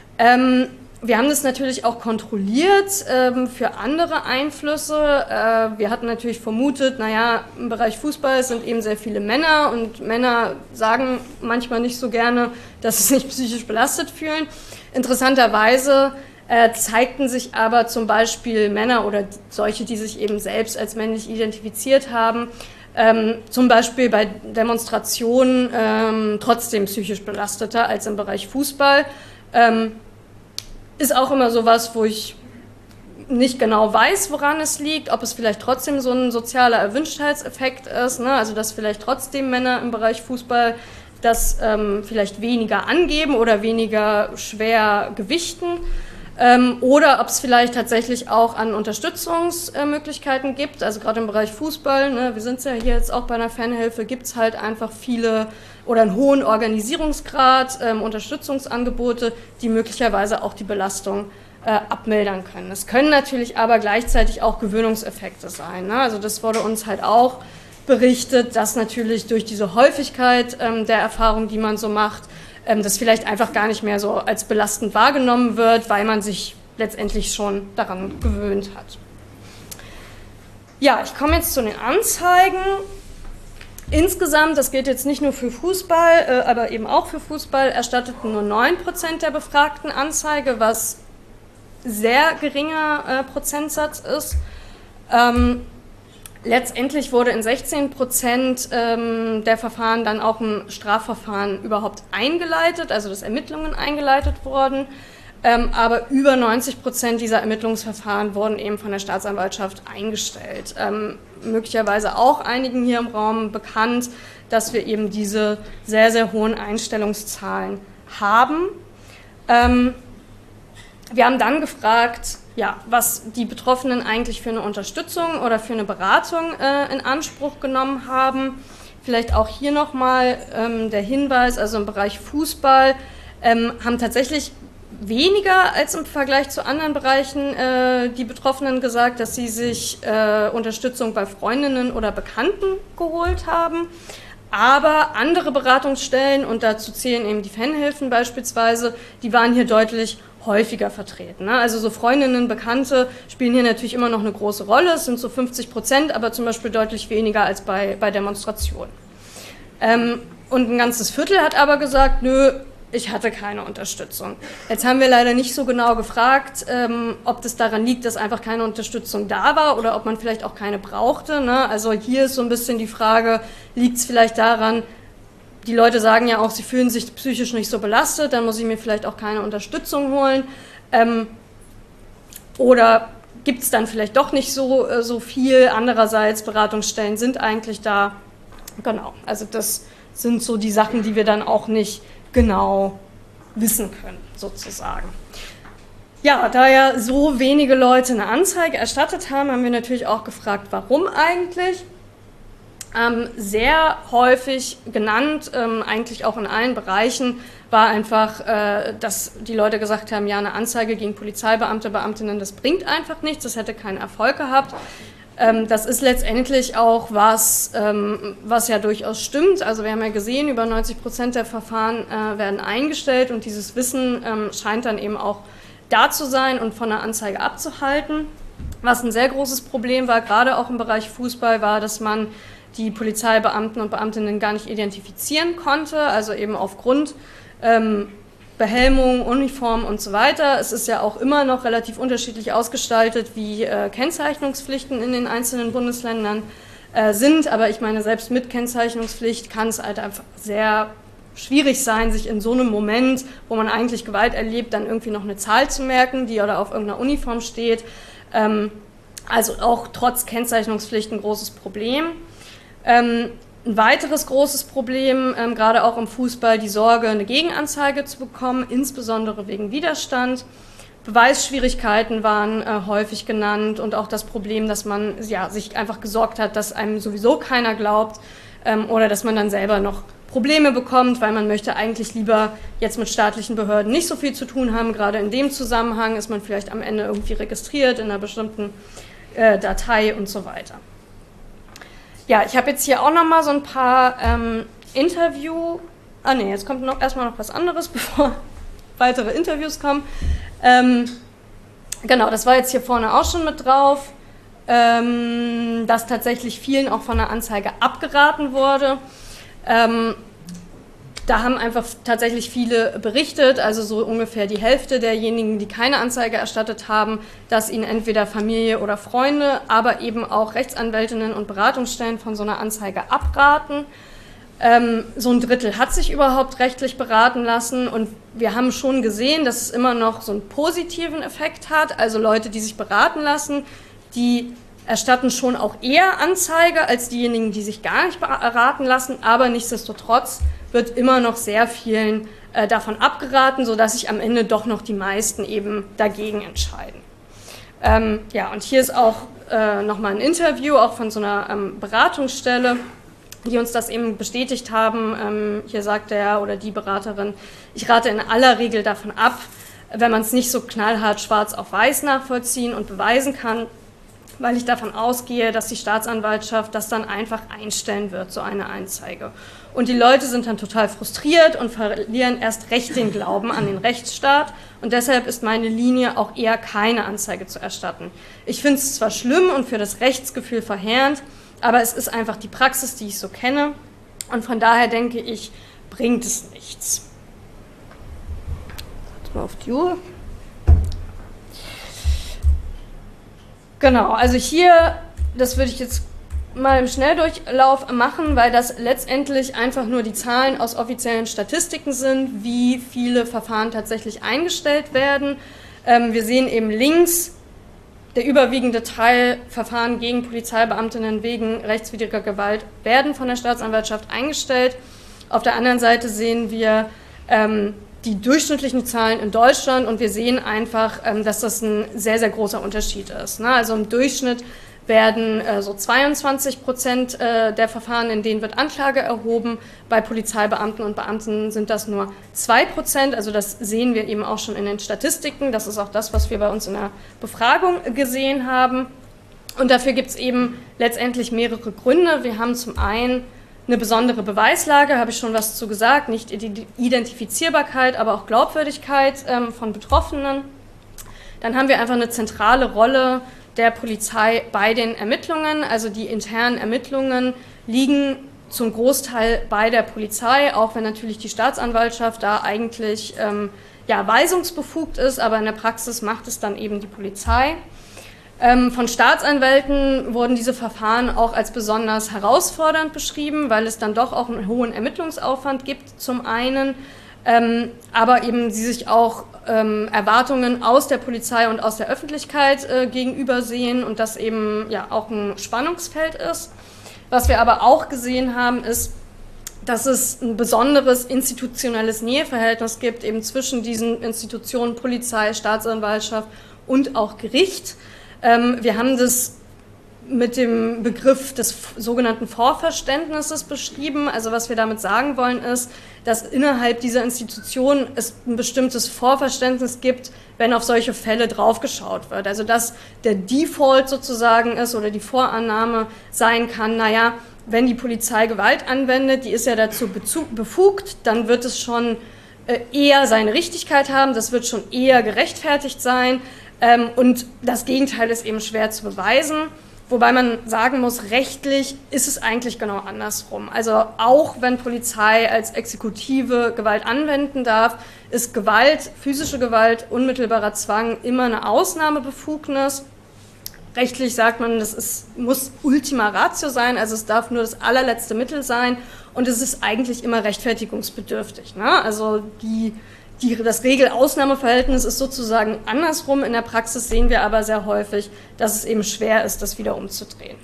Wir haben das natürlich auch kontrolliert für andere Einflüsse. Wir hatten natürlich vermutet, im Bereich Fußball sind eben sehr viele Männer und Männer sagen manchmal nicht so gerne, dass sie sich psychisch belastet fühlen. Interessanterweise zeigten sich aber zum Beispiel Männer oder solche, die sich eben selbst als männlich identifiziert haben, zum Beispiel bei Demonstrationen trotzdem psychisch belasteter als im Bereich Fußball. Ist auch immer sowas, wo ich nicht genau weiß, woran es liegt, ob es vielleicht trotzdem so ein sozialer Erwünschtheitseffekt ist, ne? Also dass vielleicht trotzdem Männer im Bereich Fußball das vielleicht weniger angeben oder weniger schwer gewichten. Oder ob es vielleicht tatsächlich auch an Unterstützungsmöglichkeiten gibt, also gerade im Bereich Fußball, ne, wir sind ja hier jetzt auch bei einer Fanhilfe, gibt es halt einfach viele oder einen hohen Organisierungsgrad, Unterstützungsangebote, die möglicherweise auch die Belastung abmildern können. Es können natürlich aber gleichzeitig auch Gewöhnungseffekte sein, ne? Also das wurde uns halt auch berichtet, dass natürlich durch diese Häufigkeit der Erfahrung, die man so macht, das vielleicht einfach gar nicht mehr so als belastend wahrgenommen wird, weil man sich letztendlich schon daran gewöhnt hat. Ja, ich komme jetzt zu den Anzeigen. Insgesamt, das gilt jetzt nicht nur für Fußball, aber eben auch für Fußball, erstatteten nur 9% der Befragten Anzeige, was sehr geringer Prozentsatz ist. Letztendlich wurde in 16% der Verfahren dann auch ein Strafverfahren überhaupt eingeleitet, also dass Ermittlungen eingeleitet wurden. Aber über 90% dieser Ermittlungsverfahren wurden eben von der Staatsanwaltschaft eingestellt. Möglicherweise auch einigen hier im Raum bekannt, dass wir eben diese sehr, sehr hohen Einstellungszahlen haben. Wir haben dann gefragt, ja, was die Betroffenen eigentlich für eine Unterstützung oder für eine Beratung in Anspruch genommen haben. Vielleicht auch hier nochmal der Hinweis, also im Bereich Fußball haben tatsächlich weniger als im Vergleich zu anderen Bereichen die Betroffenen gesagt, dass sie sich Unterstützung bei Freundinnen oder Bekannten geholt haben. Aber andere Beratungsstellen, und dazu zählen eben die Fanhilfen beispielsweise, die waren hier deutlich häufiger vertreten. Ne? Also so Freundinnen, Bekannte spielen hier natürlich immer noch eine große Rolle. Es sind so 50%, aber zum Beispiel deutlich weniger als bei Demonstrationen. Und ein ganzes Viertel hat aber gesagt, nö, ich hatte keine Unterstützung. Jetzt haben wir leider nicht so genau gefragt, ob das daran liegt, dass einfach keine Unterstützung da war oder ob man vielleicht auch keine brauchte. Ne? Also hier ist so ein bisschen die Frage, liegt es vielleicht daran, die Leute sagen ja auch, sie fühlen sich psychisch nicht so belastet, dann muss ich mir vielleicht auch keine Unterstützung holen. Oder gibt es dann vielleicht doch nicht so viel. Andererseits, Beratungsstellen sind eigentlich da. Genau, also das sind so die Sachen, die wir dann auch nicht genau wissen können, sozusagen. Ja, da ja so wenige Leute eine Anzeige erstattet haben, haben wir natürlich auch gefragt, warum eigentlich. Sehr häufig genannt, eigentlich auch in allen Bereichen, war einfach, dass die Leute gesagt haben, ja, eine Anzeige gegen Polizeibeamte, Beamtinnen, das bringt einfach nichts, das hätte keinen Erfolg gehabt. Das ist letztendlich auch was ja durchaus stimmt. Also wir haben ja gesehen, über 90% der Verfahren werden eingestellt und dieses Wissen scheint dann eben auch da zu sein und von der Anzeige abzuhalten. Was ein sehr großes Problem war, gerade auch im Bereich Fußball, war, dass man die Polizeibeamten und Beamtinnen gar nicht identifizieren konnte, also eben aufgrund Behelmung, Uniform und so weiter. Es ist ja auch immer noch relativ unterschiedlich ausgestaltet, wie Kennzeichnungspflichten in den einzelnen Bundesländern sind, aber ich meine, selbst mit Kennzeichnungspflicht kann es halt einfach sehr schwierig sein, sich in so einem Moment, wo man eigentlich Gewalt erlebt, dann irgendwie noch eine Zahl zu merken, die oder auf irgendeiner Uniform steht. Also auch trotz Kennzeichnungspflicht ein großes Problem. Ein weiteres großes Problem, gerade auch im Fußball, die Sorge, eine Gegenanzeige zu bekommen, insbesondere wegen Widerstand. Beweisschwierigkeiten waren häufig genannt und auch das Problem, dass man ja, sich einfach gesorgt hat, dass einem sowieso keiner glaubt oder dass man dann selber noch Probleme bekommt, weil man möchte eigentlich lieber jetzt mit staatlichen Behörden nicht so viel zu tun haben. Gerade in dem Zusammenhang ist man vielleicht am Ende irgendwie registriert in einer bestimmten Datei und so weiter. Ja, ich habe jetzt hier auch nochmal so ein paar jetzt kommt erstmal noch was anderes, bevor weitere Interviews kommen. Genau, das war jetzt hier vorne auch schon mit drauf, dass tatsächlich vielen auch von der Anzeige abgeraten wurde. Da haben einfach tatsächlich viele berichtet, also so ungefähr die Hälfte derjenigen, die keine Anzeige erstattet haben, dass ihnen entweder Familie oder Freunde, aber eben auch Rechtsanwältinnen und Beratungsstellen von so einer Anzeige abraten. So ein Drittel hat sich überhaupt rechtlich beraten lassen und wir haben schon gesehen, dass es immer noch so einen positiven Effekt hat. Also Leute, die sich beraten lassen, die erstatten schon auch eher Anzeige als diejenigen, die sich gar nicht beraten lassen, aber nichtsdestotrotz wird immer noch sehr vielen davon abgeraten, sodass sich am Ende doch noch die meisten eben dagegen entscheiden. Ja, und hier ist auch nochmal ein Interview, auch von so einer Beratungsstelle, die uns das eben bestätigt haben. Hier sagt der oder die Beraterin, ich rate in aller Regel davon ab, wenn man es nicht so knallhart schwarz auf weiß nachvollziehen und beweisen kann, weil ich davon ausgehe, dass die Staatsanwaltschaft das dann einfach einstellen wird, so eine Anzeige. Und die Leute sind dann total frustriert und verlieren erst recht den Glauben an den Rechtsstaat. Und deshalb ist meine Linie auch eher keine Anzeige zu erstatten. Ich finde es zwar schlimm und für das Rechtsgefühl verheerend, aber es ist einfach die Praxis, die ich so kenne. Und von daher denke ich, bringt es nichts. Jetzt mal auf die Uhr. Genau, also hier, das würde ich jetzt mal im Schnelldurchlauf machen, weil das letztendlich einfach nur die Zahlen aus offiziellen Statistiken sind, wie viele Verfahren tatsächlich eingestellt werden. Wir sehen eben links, der überwiegende Teil Verfahren gegen Polizeibeamtinnen wegen rechtswidriger Gewalt werden von der Staatsanwaltschaft eingestellt. Auf der anderen Seite sehen wir die durchschnittlichen Zahlen in Deutschland und wir sehen einfach, dass das ein sehr, sehr großer Unterschied ist. Also im Durchschnitt werden so 22% der Verfahren, in denen wird Anklage erhoben. Bei Polizeibeamten und Beamten sind das nur 2%. Also das sehen wir eben auch schon in den Statistiken. Das ist auch das, was wir bei uns in der Befragung gesehen haben. Und dafür gibt es eben letztendlich mehrere Gründe. Wir haben zum einen eine besondere Beweislage, habe ich schon was zu gesagt, nicht Identifizierbarkeit, aber auch Glaubwürdigkeit von Betroffenen. Dann haben wir einfach eine zentrale Rolle der Polizei bei den Ermittlungen, also die internen Ermittlungen liegen zum Großteil bei der Polizei, auch wenn natürlich die Staatsanwaltschaft da eigentlich weisungsbefugt ist, aber in der Praxis macht es dann eben die Polizei. Von Staatsanwälten wurden diese Verfahren auch als besonders herausfordernd beschrieben, weil es dann doch auch einen hohen Ermittlungsaufwand gibt zum einen, aber eben sie sich auch Erwartungen aus der Polizei und aus der Öffentlichkeit gegenüber sehen und das eben ja auch ein Spannungsfeld ist. Was wir aber auch gesehen haben, ist, dass es ein besonderes institutionelles Näheverhältnis gibt, eben zwischen diesen Institutionen Polizei, Staatsanwaltschaft und auch Gericht. Wir haben das mit dem Begriff des sogenannten Vorverständnisses beschrieben. Also was wir damit sagen wollen ist, dass innerhalb dieser Institution es ein bestimmtes Vorverständnis gibt, wenn auf solche Fälle draufgeschaut wird. Also dass der Default sozusagen ist oder die Vorannahme sein kann, naja, wenn die Polizei Gewalt anwendet, die ist ja dazu befugt, dann wird es schon eher seine Richtigkeit haben, das wird schon eher gerechtfertigt sein und das Gegenteil ist eben schwer zu beweisen. Wobei man sagen muss, rechtlich ist es eigentlich genau andersrum. Also auch wenn Polizei als Exekutive Gewalt anwenden darf, ist Gewalt, physische Gewalt, unmittelbarer Zwang immer eine Ausnahmebefugnis. Rechtlich sagt man, muss Ultima Ratio sein, also es darf nur das allerletzte Mittel sein und es ist eigentlich immer rechtfertigungsbedürftig. Ne? Also das Regel-Ausnahme-Verhältnis ist sozusagen andersrum. In der Praxis sehen wir aber sehr häufig, dass es eben schwer ist, das wieder umzudrehen.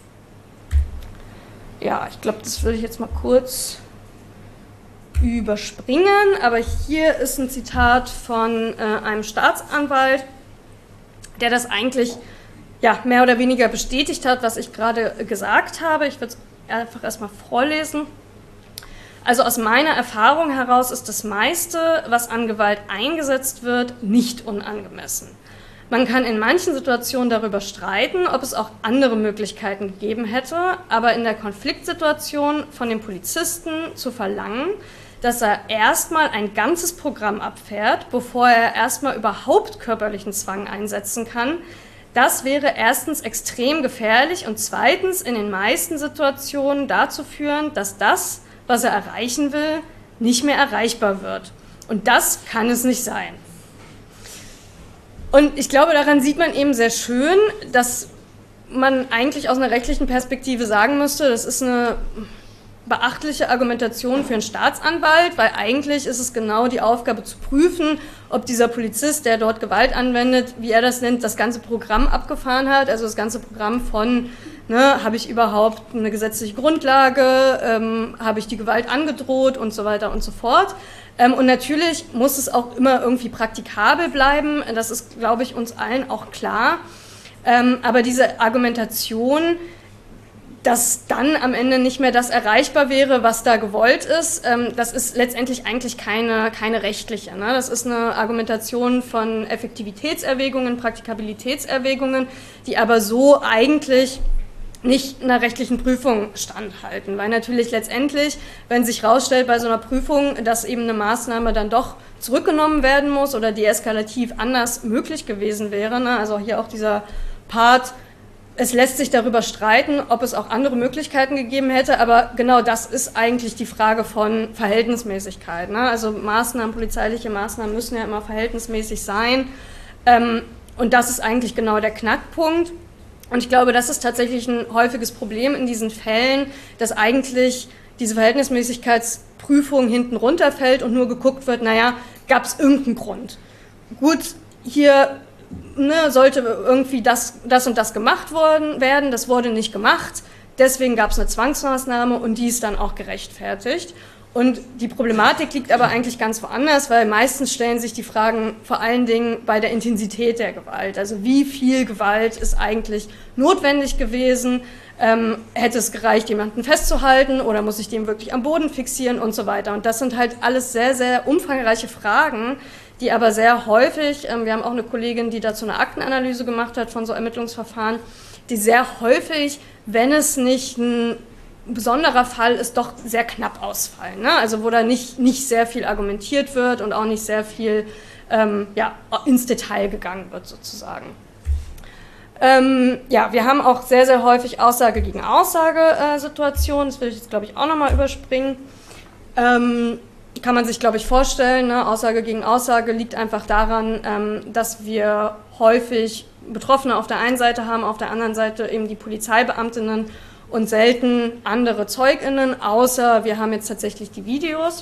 Ja, ich glaube, das würde ich jetzt mal kurz überspringen, aber hier ist ein Zitat von einem Staatsanwalt, der das eigentlich mehr oder weniger bestätigt hat, was ich gerade gesagt habe. Ich würde es einfach erstmal vorlesen. Also aus meiner Erfahrung heraus ist das meiste, was an Gewalt eingesetzt wird, nicht unangemessen. Man kann in manchen Situationen darüber streiten, ob es auch andere Möglichkeiten gegeben hätte, aber in der Konfliktsituation von dem Polizisten zu verlangen, dass er erstmal ein ganzes Programm abfährt, bevor er erstmal überhaupt körperlichen Zwang einsetzen kann, das wäre erstens extrem gefährlich und zweitens in den meisten Situationen dazu führen, dass das, was er erreichen will, nicht mehr erreichbar wird. Und das kann es nicht sein. Und ich glaube, daran sieht man eben sehr schön, dass man eigentlich aus einer rechtlichen Perspektive sagen müsste, das ist eine beachtliche Argumentation für einen Staatsanwalt, weil eigentlich ist es genau die Aufgabe zu prüfen, ob dieser Polizist, der dort Gewalt anwendet, wie er das nennt, das ganze Programm abgefahren hat, also das ganze Programm von, habe ich überhaupt eine gesetzliche Grundlage, habe ich die Gewalt angedroht und so weiter und so fort. Und natürlich muss es auch immer irgendwie praktikabel bleiben, das ist, glaube ich, uns allen auch klar. Aber diese Argumentation, dass dann am Ende nicht mehr das erreichbar wäre, was da gewollt ist, das ist letztendlich eigentlich keine rechtliche. Ne? Das ist eine Argumentation von Effektivitätserwägungen, Praktikabilitätserwägungen, die aber so eigentlich nicht einer rechtlichen Prüfung standhalten. Weil natürlich letztendlich, wenn sich herausstellt bei so einer Prüfung, dass eben eine Maßnahme dann doch zurückgenommen werden muss oder deeskalativ anders möglich gewesen wäre, ne? Also hier auch dieser Part, es lässt sich darüber streiten, ob es auch andere Möglichkeiten gegeben hätte, aber genau das ist eigentlich die Frage von Verhältnismäßigkeit, ne? Also Maßnahmen, polizeiliche Maßnahmen müssen ja immer verhältnismäßig sein, und das ist eigentlich genau der Knackpunkt. Und ich glaube, das ist tatsächlich ein häufiges Problem in diesen Fällen, dass eigentlich diese Verhältnismäßigkeitsprüfung hinten runterfällt und nur geguckt wird, naja, gab es irgendeinen Grund? Gut, hier sollte irgendwie das und das gemacht werden, das wurde nicht gemacht, deswegen gab es eine Zwangsmaßnahme und die ist dann auch gerechtfertigt. Und die Problematik liegt aber eigentlich ganz woanders, weil meistens stellen sich die Fragen vor allen Dingen bei der Intensität der Gewalt. Also wie viel Gewalt ist eigentlich notwendig gewesen? Hätte es gereicht, jemanden festzuhalten oder muss ich den wirklich am Boden fixieren und so weiter? Und das sind halt alles sehr, sehr umfangreiche Fragen, die aber sehr häufig, wir haben auch eine Kollegin, die dazu eine Aktenanalyse gemacht hat von so Ermittlungsverfahren, die sehr häufig, wenn es nicht ein besonderer Fall ist, doch sehr knapp ausfallen, ne? Also wo da nicht sehr viel argumentiert wird und auch nicht sehr viel ins Detail gegangen wird sozusagen. Wir haben auch sehr, sehr häufig Aussage gegen Aussage-Situationen, das will ich jetzt, glaube ich, auch nochmal überspringen. Kann man sich, glaube ich, vorstellen, ne? Aussage gegen Aussage liegt einfach daran, dass wir häufig Betroffene auf der einen Seite haben, auf der anderen Seite eben die Polizeibeamtinnen und selten andere ZeugInnen, außer wir haben jetzt tatsächlich die Videos.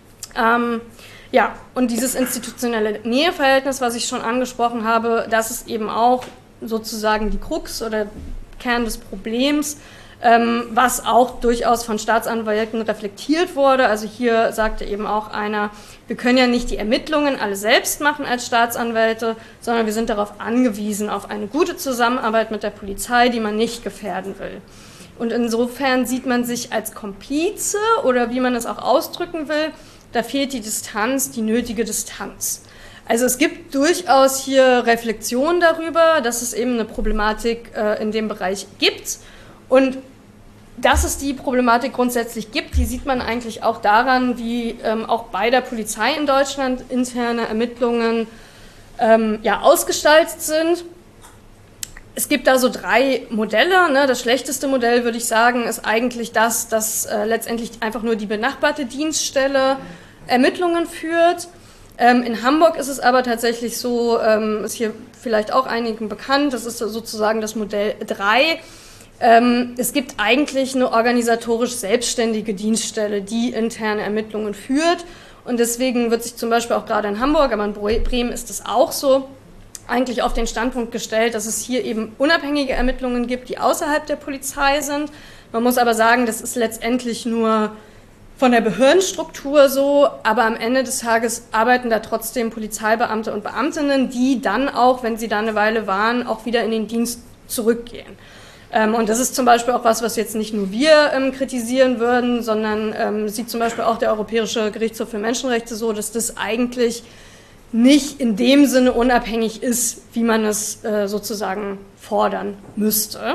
Und dieses institutionelle Näheverhältnis, was ich schon angesprochen habe, das ist eben auch sozusagen die Krux oder Kern des Problems, was auch durchaus von Staatsanwälten reflektiert wurde. Also hier sagte eben auch einer, wir können ja nicht die Ermittlungen alle selbst machen als Staatsanwälte, sondern wir sind darauf angewiesen, auf eine gute Zusammenarbeit mit der Polizei, die man nicht gefährden will. Und insofern sieht man sich als Komplize oder wie man es auch ausdrücken will, da fehlt die Distanz, die nötige Distanz. Also es gibt durchaus hier Reflexion darüber, dass es eben eine Problematik in dem Bereich gibt. Und dass es die Problematik grundsätzlich gibt, die sieht man eigentlich auch daran, wie auch bei der Polizei in Deutschland interne Ermittlungen ausgestaltet sind. Es gibt da so 3 Modelle, ne? Das schlechteste Modell, würde ich sagen, ist eigentlich das, dass letztendlich einfach nur die benachbarte Dienststelle Ermittlungen führt. In Hamburg ist es aber tatsächlich so, ist hier vielleicht auch einigen bekannt, das ist sozusagen das Modell 3. Es gibt eigentlich eine organisatorisch selbstständige Dienststelle, die interne Ermittlungen führt. Und deswegen wird sich zum Beispiel auch gerade in Hamburg, aber in Bremen ist es auch so, eigentlich auf den Standpunkt gestellt, dass es hier eben unabhängige Ermittlungen gibt, die außerhalb der Polizei sind. Man muss aber sagen, das ist letztendlich nur von der Behördenstruktur so, aber am Ende des Tages arbeiten da trotzdem Polizeibeamte und Beamtinnen, die dann auch, wenn sie da eine Weile waren, auch wieder in den Dienst zurückgehen. Und das ist zum Beispiel auch was jetzt nicht nur wir kritisieren würden, sondern sieht zum Beispiel auch der Europäische Gerichtshof für Menschenrechte so, dass das eigentlich nicht in dem Sinne unabhängig ist, wie man es sozusagen fordern müsste.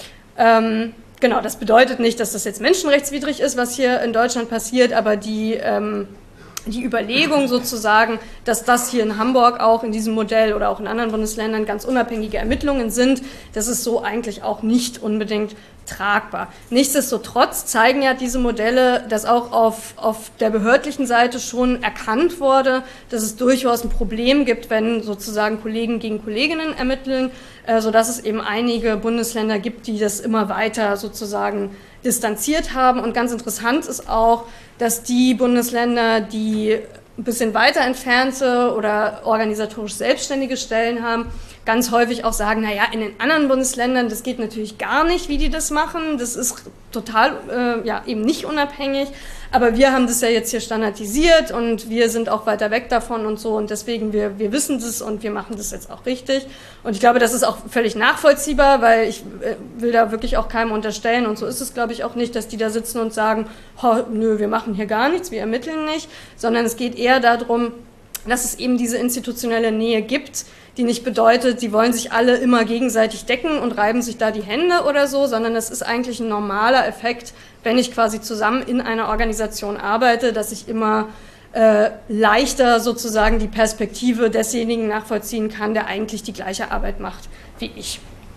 Genau, das bedeutet nicht, dass das jetzt menschenrechtswidrig ist, was hier in Deutschland passiert, aber die Überlegung sozusagen, dass das hier in Hamburg auch in diesem Modell oder auch in anderen Bundesländern ganz unabhängige Ermittlungen sind, das ist so eigentlich auch nicht unbedingt tragbar. Nichtsdestotrotz zeigen ja diese Modelle, dass auch auf der behördlichen Seite schon erkannt wurde, dass es durchaus ein Problem gibt, wenn sozusagen Kollegen gegen Kolleginnen ermitteln, sodass es eben einige Bundesländer gibt, die das immer weiter sozusagen distanziert haben. Und ganz interessant ist auch, dass die Bundesländer, die ein bisschen weiter entfernte oder organisatorisch selbstständige Stellen haben, ganz häufig auch sagen, naja, in den anderen Bundesländern, das geht natürlich gar nicht, wie die das machen, das ist total eben nicht unabhängig, aber wir haben das ja jetzt hier standardisiert und wir sind auch weiter weg davon und so und deswegen, wir wissen das und wir machen das jetzt auch richtig und ich glaube, das ist auch völlig nachvollziehbar, weil ich will da wirklich auch keinem unterstellen und so ist es, glaube ich, auch nicht, dass die da sitzen und sagen, nö, wir machen hier gar nichts, wir ermitteln nicht, sondern es geht eher darum, dass es eben diese institutionelle Nähe gibt, die nicht bedeutet, die wollen sich alle immer gegenseitig decken und reiben sich da die Hände oder so, sondern das ist eigentlich ein normaler Effekt, wenn ich quasi zusammen in einer Organisation arbeite, dass ich immer leichter sozusagen die Perspektive desjenigen nachvollziehen kann, der eigentlich die gleiche Arbeit macht wie ich.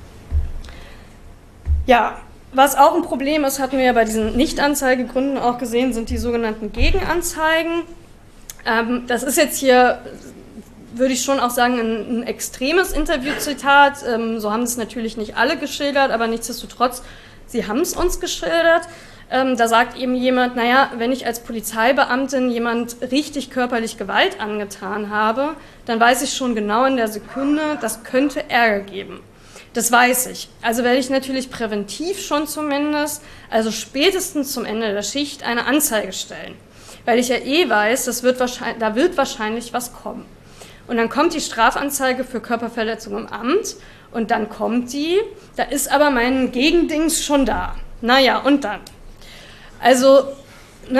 Ja, was auch ein Problem ist, hatten wir ja bei diesen Nichtanzeigegründen auch gesehen, sind die sogenannten Gegenanzeigen. Das ist jetzt hier, würde ich schon auch sagen, ein extremes Interviewzitat. So haben es natürlich nicht alle geschildert, aber nichtsdestotrotz, sie haben es uns geschildert. Da sagt eben jemand, naja, wenn ich als Polizeibeamtin jemand richtig körperlich Gewalt angetan habe, dann weiß ich schon genau in der Sekunde, das könnte Ärger geben. Das weiß ich. Also werde ich natürlich präventiv schon zumindest, also spätestens zum Ende der Schicht, eine Anzeige stellen. Weil ich ja weiß, da wird wahrscheinlich was kommen. Und dann kommt die Strafanzeige für Körperverletzung im Amt und dann kommt die, da ist aber mein Gegendings schon da. Naja, und dann? Also, ne,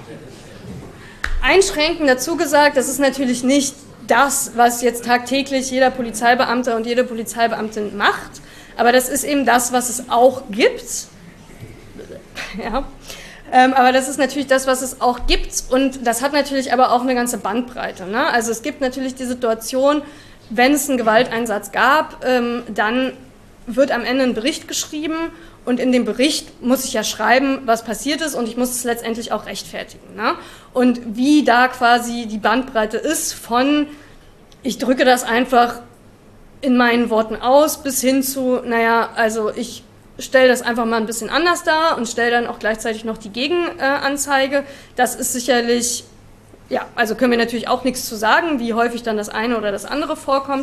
einschränkend dazu gesagt, das ist natürlich nicht das, was jetzt tagtäglich jeder Polizeibeamte und jede Polizeibeamtin macht, aber das ist eben das, was es auch gibt. Ja. Aber das ist natürlich das, was es auch gibt und das hat natürlich aber auch eine ganze Bandbreite. Ne? Also es gibt natürlich die Situation, wenn es einen Gewalteinsatz gab, dann wird am Ende ein Bericht geschrieben und in dem Bericht muss ich ja schreiben, was passiert ist und ich muss es letztendlich auch rechtfertigen. Ne? Und wie da quasi die Bandbreite ist von, ich drücke das einfach in meinen Worten aus, bis hin zu, naja, also ich stelle das einfach mal ein bisschen anders dar und stelle dann auch gleichzeitig noch die Gegenanzeige. Das ist sicherlich, ja, also können wir natürlich auch nichts zu sagen, wie häufig dann das eine oder das andere vorkommt.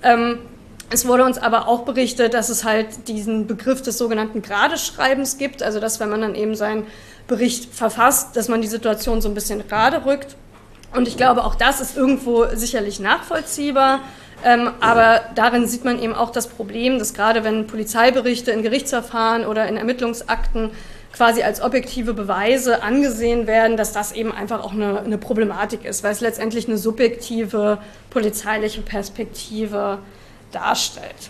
Es wurde uns aber auch berichtet, dass es halt diesen Begriff des sogenannten Geradeschreibens gibt, also dass, wenn man dann eben seinen Bericht verfasst, dass man die Situation so ein bisschen gerade rückt. Und ich glaube, auch das ist irgendwo sicherlich nachvollziehbar. Aber darin sieht man eben auch das Problem, dass gerade wenn Polizeiberichte in Gerichtsverfahren oder in Ermittlungsakten quasi als objektive Beweise angesehen werden, dass das eben einfach auch eine Problematik ist, weil es letztendlich eine subjektive polizeiliche Perspektive darstellt.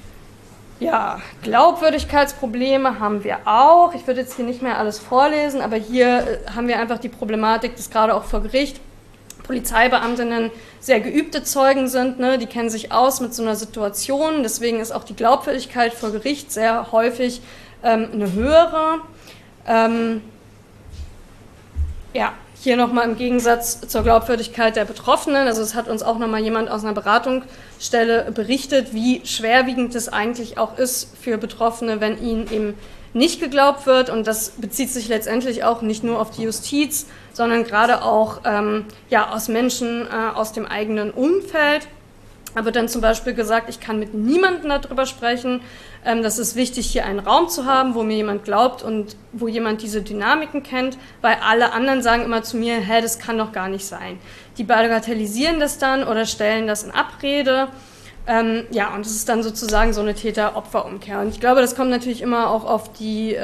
Ja, Glaubwürdigkeitsprobleme haben wir auch. Ich würde jetzt hier nicht mehr alles vorlesen, aber hier haben wir einfach die Problematik, dass gerade auch vor Gericht Polizeibeamtinnen sehr geübte Zeugen sind, ne? Die kennen sich aus mit so einer Situation, deswegen ist auch die Glaubwürdigkeit vor Gericht sehr häufig eine höhere. Ja, hier nochmal im Gegensatz zur Glaubwürdigkeit der Betroffenen, also es hat uns auch nochmal jemand aus einer Beratungsstelle berichtet, wie schwerwiegend es eigentlich auch ist für Betroffene, wenn ihnen eben nicht geglaubt wird, und das bezieht sich letztendlich auch nicht nur auf die Justiz, sondern gerade auch ja, aus Menschen aus dem eigenen Umfeld. Da wird dann zum Beispiel gesagt, ich kann mit niemandem darüber sprechen. Das ist wichtig, hier einen Raum zu haben, wo mir jemand glaubt und wo jemand diese Dynamiken kennt, weil alle anderen sagen immer zu mir, hä, das kann doch gar nicht sein. Die bagatellisieren das dann oder stellen das in Abrede. Ja, und das ist dann sozusagen so eine Täter-Opfer-Umkehr. Und ich glaube, das kommt natürlich immer auch auf die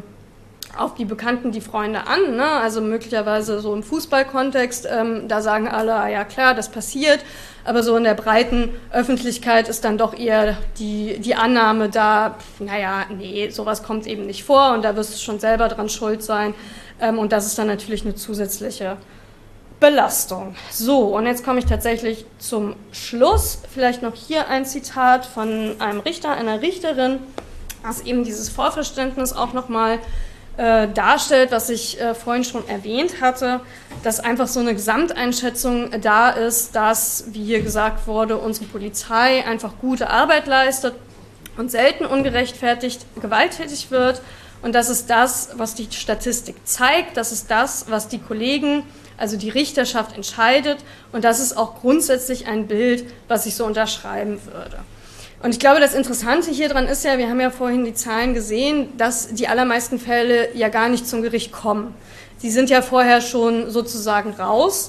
Bekannten, die Freunde an, ne? Also möglicherweise so im Fußballkontext, da sagen alle, ah, ja klar, das passiert, aber so in der breiten Öffentlichkeit ist dann doch eher die Annahme da, naja, nee, sowas kommt eben nicht vor und da wirst du schon selber dran schuld sein, und das ist dann natürlich eine zusätzliche Belastung. So, und jetzt komme ich tatsächlich zum Schluss. Vielleicht noch hier ein Zitat von einem Richter, einer Richterin, was eben dieses Vorverständnis auch nochmal darstellt, was ich vorhin schon erwähnt hatte, dass einfach so eine Gesamteinschätzung da ist, dass, wie hier gesagt wurde, unsere Polizei einfach gute Arbeit leistet und selten ungerechtfertigt gewalttätig wird. Und das ist das, was die Statistik zeigt, das ist das, was die Kollegen, also die Richterschaft, entscheidet. Und das ist auch grundsätzlich ein Bild, was ich so unterschreiben würde. Und ich glaube, das Interessante hier dran ist ja, wir haben ja vorhin die Zahlen gesehen, dass die allermeisten Fälle ja gar nicht zum Gericht kommen. Sie sind ja vorher schon sozusagen raus.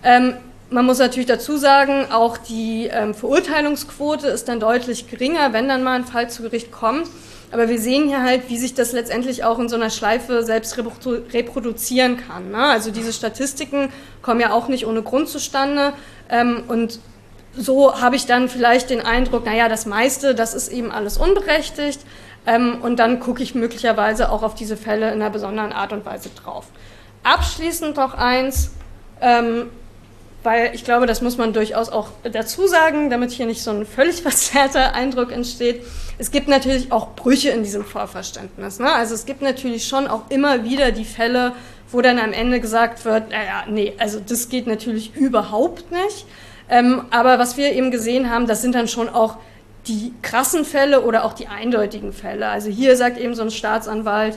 Man muss natürlich dazu sagen, auch die Verurteilungsquote ist dann deutlich geringer, wenn dann mal ein Fall zu Gericht kommt. Aber wir sehen hier halt, wie sich das letztendlich auch in so einer Schleife selbst reproduzieren kann, ne? Also diese Statistiken kommen ja auch nicht ohne Grund zustande. Und so habe ich dann vielleicht den Eindruck, naja, das meiste, das ist eben alles unberechtigt. Und dann gucke ich möglicherweise auch auf diese Fälle in einer besonderen Art und Weise drauf. Abschließend noch eins, weil ich glaube, das muss man durchaus auch dazu sagen, damit hier nicht so ein völlig verzerrter Eindruck entsteht. Es gibt natürlich auch Brüche in diesem Vorverständnis, ne? Also es gibt natürlich schon auch immer wieder die Fälle, wo dann am Ende gesagt wird, naja, nee, also das geht natürlich überhaupt nicht. Aber was wir eben gesehen haben, das sind dann schon auch die krassen Fälle oder auch die eindeutigen Fälle. Also hier sagt eben so ein Staatsanwalt,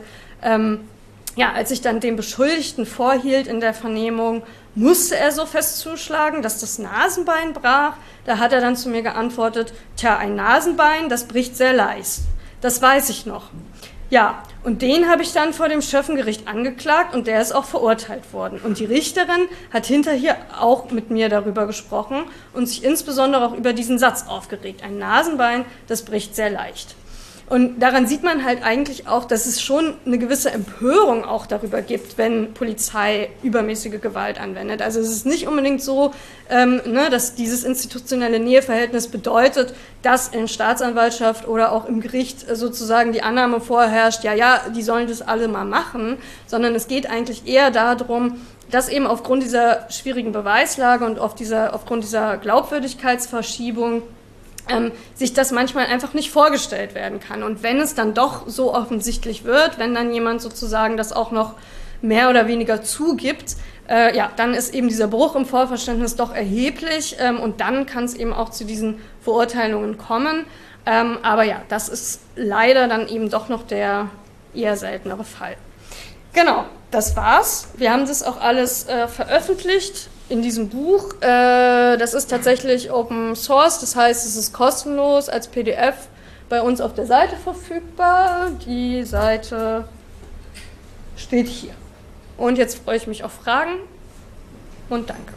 ja, als ich dann den Beschuldigten vorhielt in der Vernehmung, musste er so fest zuschlagen, dass das Nasenbein brach. Da hat er dann zu mir geantwortet, tja, ein Nasenbein, das bricht sehr leicht. Das weiß ich noch. Ja, und den habe ich dann vor dem Schöffengericht angeklagt und der ist auch verurteilt worden. Und die Richterin hat hinterher auch mit mir darüber gesprochen und sich insbesondere auch über diesen Satz aufgeregt. Ein Nasenbein, das bricht sehr leicht. Und daran sieht man halt eigentlich auch, dass es schon eine gewisse Empörung auch darüber gibt, wenn Polizei übermäßige Gewalt anwendet. Also es ist nicht unbedingt so, dass dieses institutionelle Näheverhältnis bedeutet, dass in Staatsanwaltschaft oder auch im Gericht sozusagen die Annahme vorherrscht, ja, die sollen das alle mal machen, sondern es geht eigentlich eher darum, dass eben aufgrund dieser schwierigen Beweislage und aufgrund dieser Glaubwürdigkeitsverschiebung sich das manchmal einfach nicht vorgestellt werden kann. Und wenn es dann doch so offensichtlich wird, wenn dann jemand sozusagen das auch noch mehr oder weniger zugibt, dann ist eben dieser Bruch im Vorverständnis doch erheblich und dann kann es eben auch zu diesen Verurteilungen kommen. Aber ja, das ist leider dann eben doch noch der eher seltenere Fall. Genau, das war's. Wir haben das auch alles veröffentlicht in diesem Buch. Das ist tatsächlich Open Source, das heißt, es ist kostenlos als PDF bei uns auf der Seite verfügbar. Die Seite steht hier. Und jetzt freue ich mich auf Fragen und danke.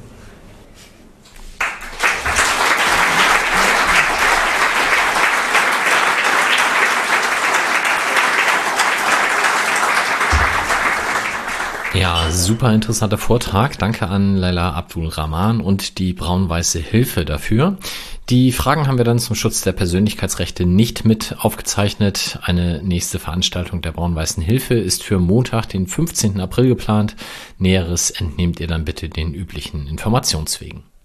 Ja, super interessanter Vortrag. Danke an Laila Abdul Rahman und die Braun-Weiße Hilfe dafür. Die Fragen haben wir dann zum Schutz der Persönlichkeitsrechte nicht mit aufgezeichnet. Eine nächste Veranstaltung der Braun-Weißen Hilfe ist für Montag, den 15. April geplant. Näheres entnehmt ihr dann bitte den üblichen Informationswegen.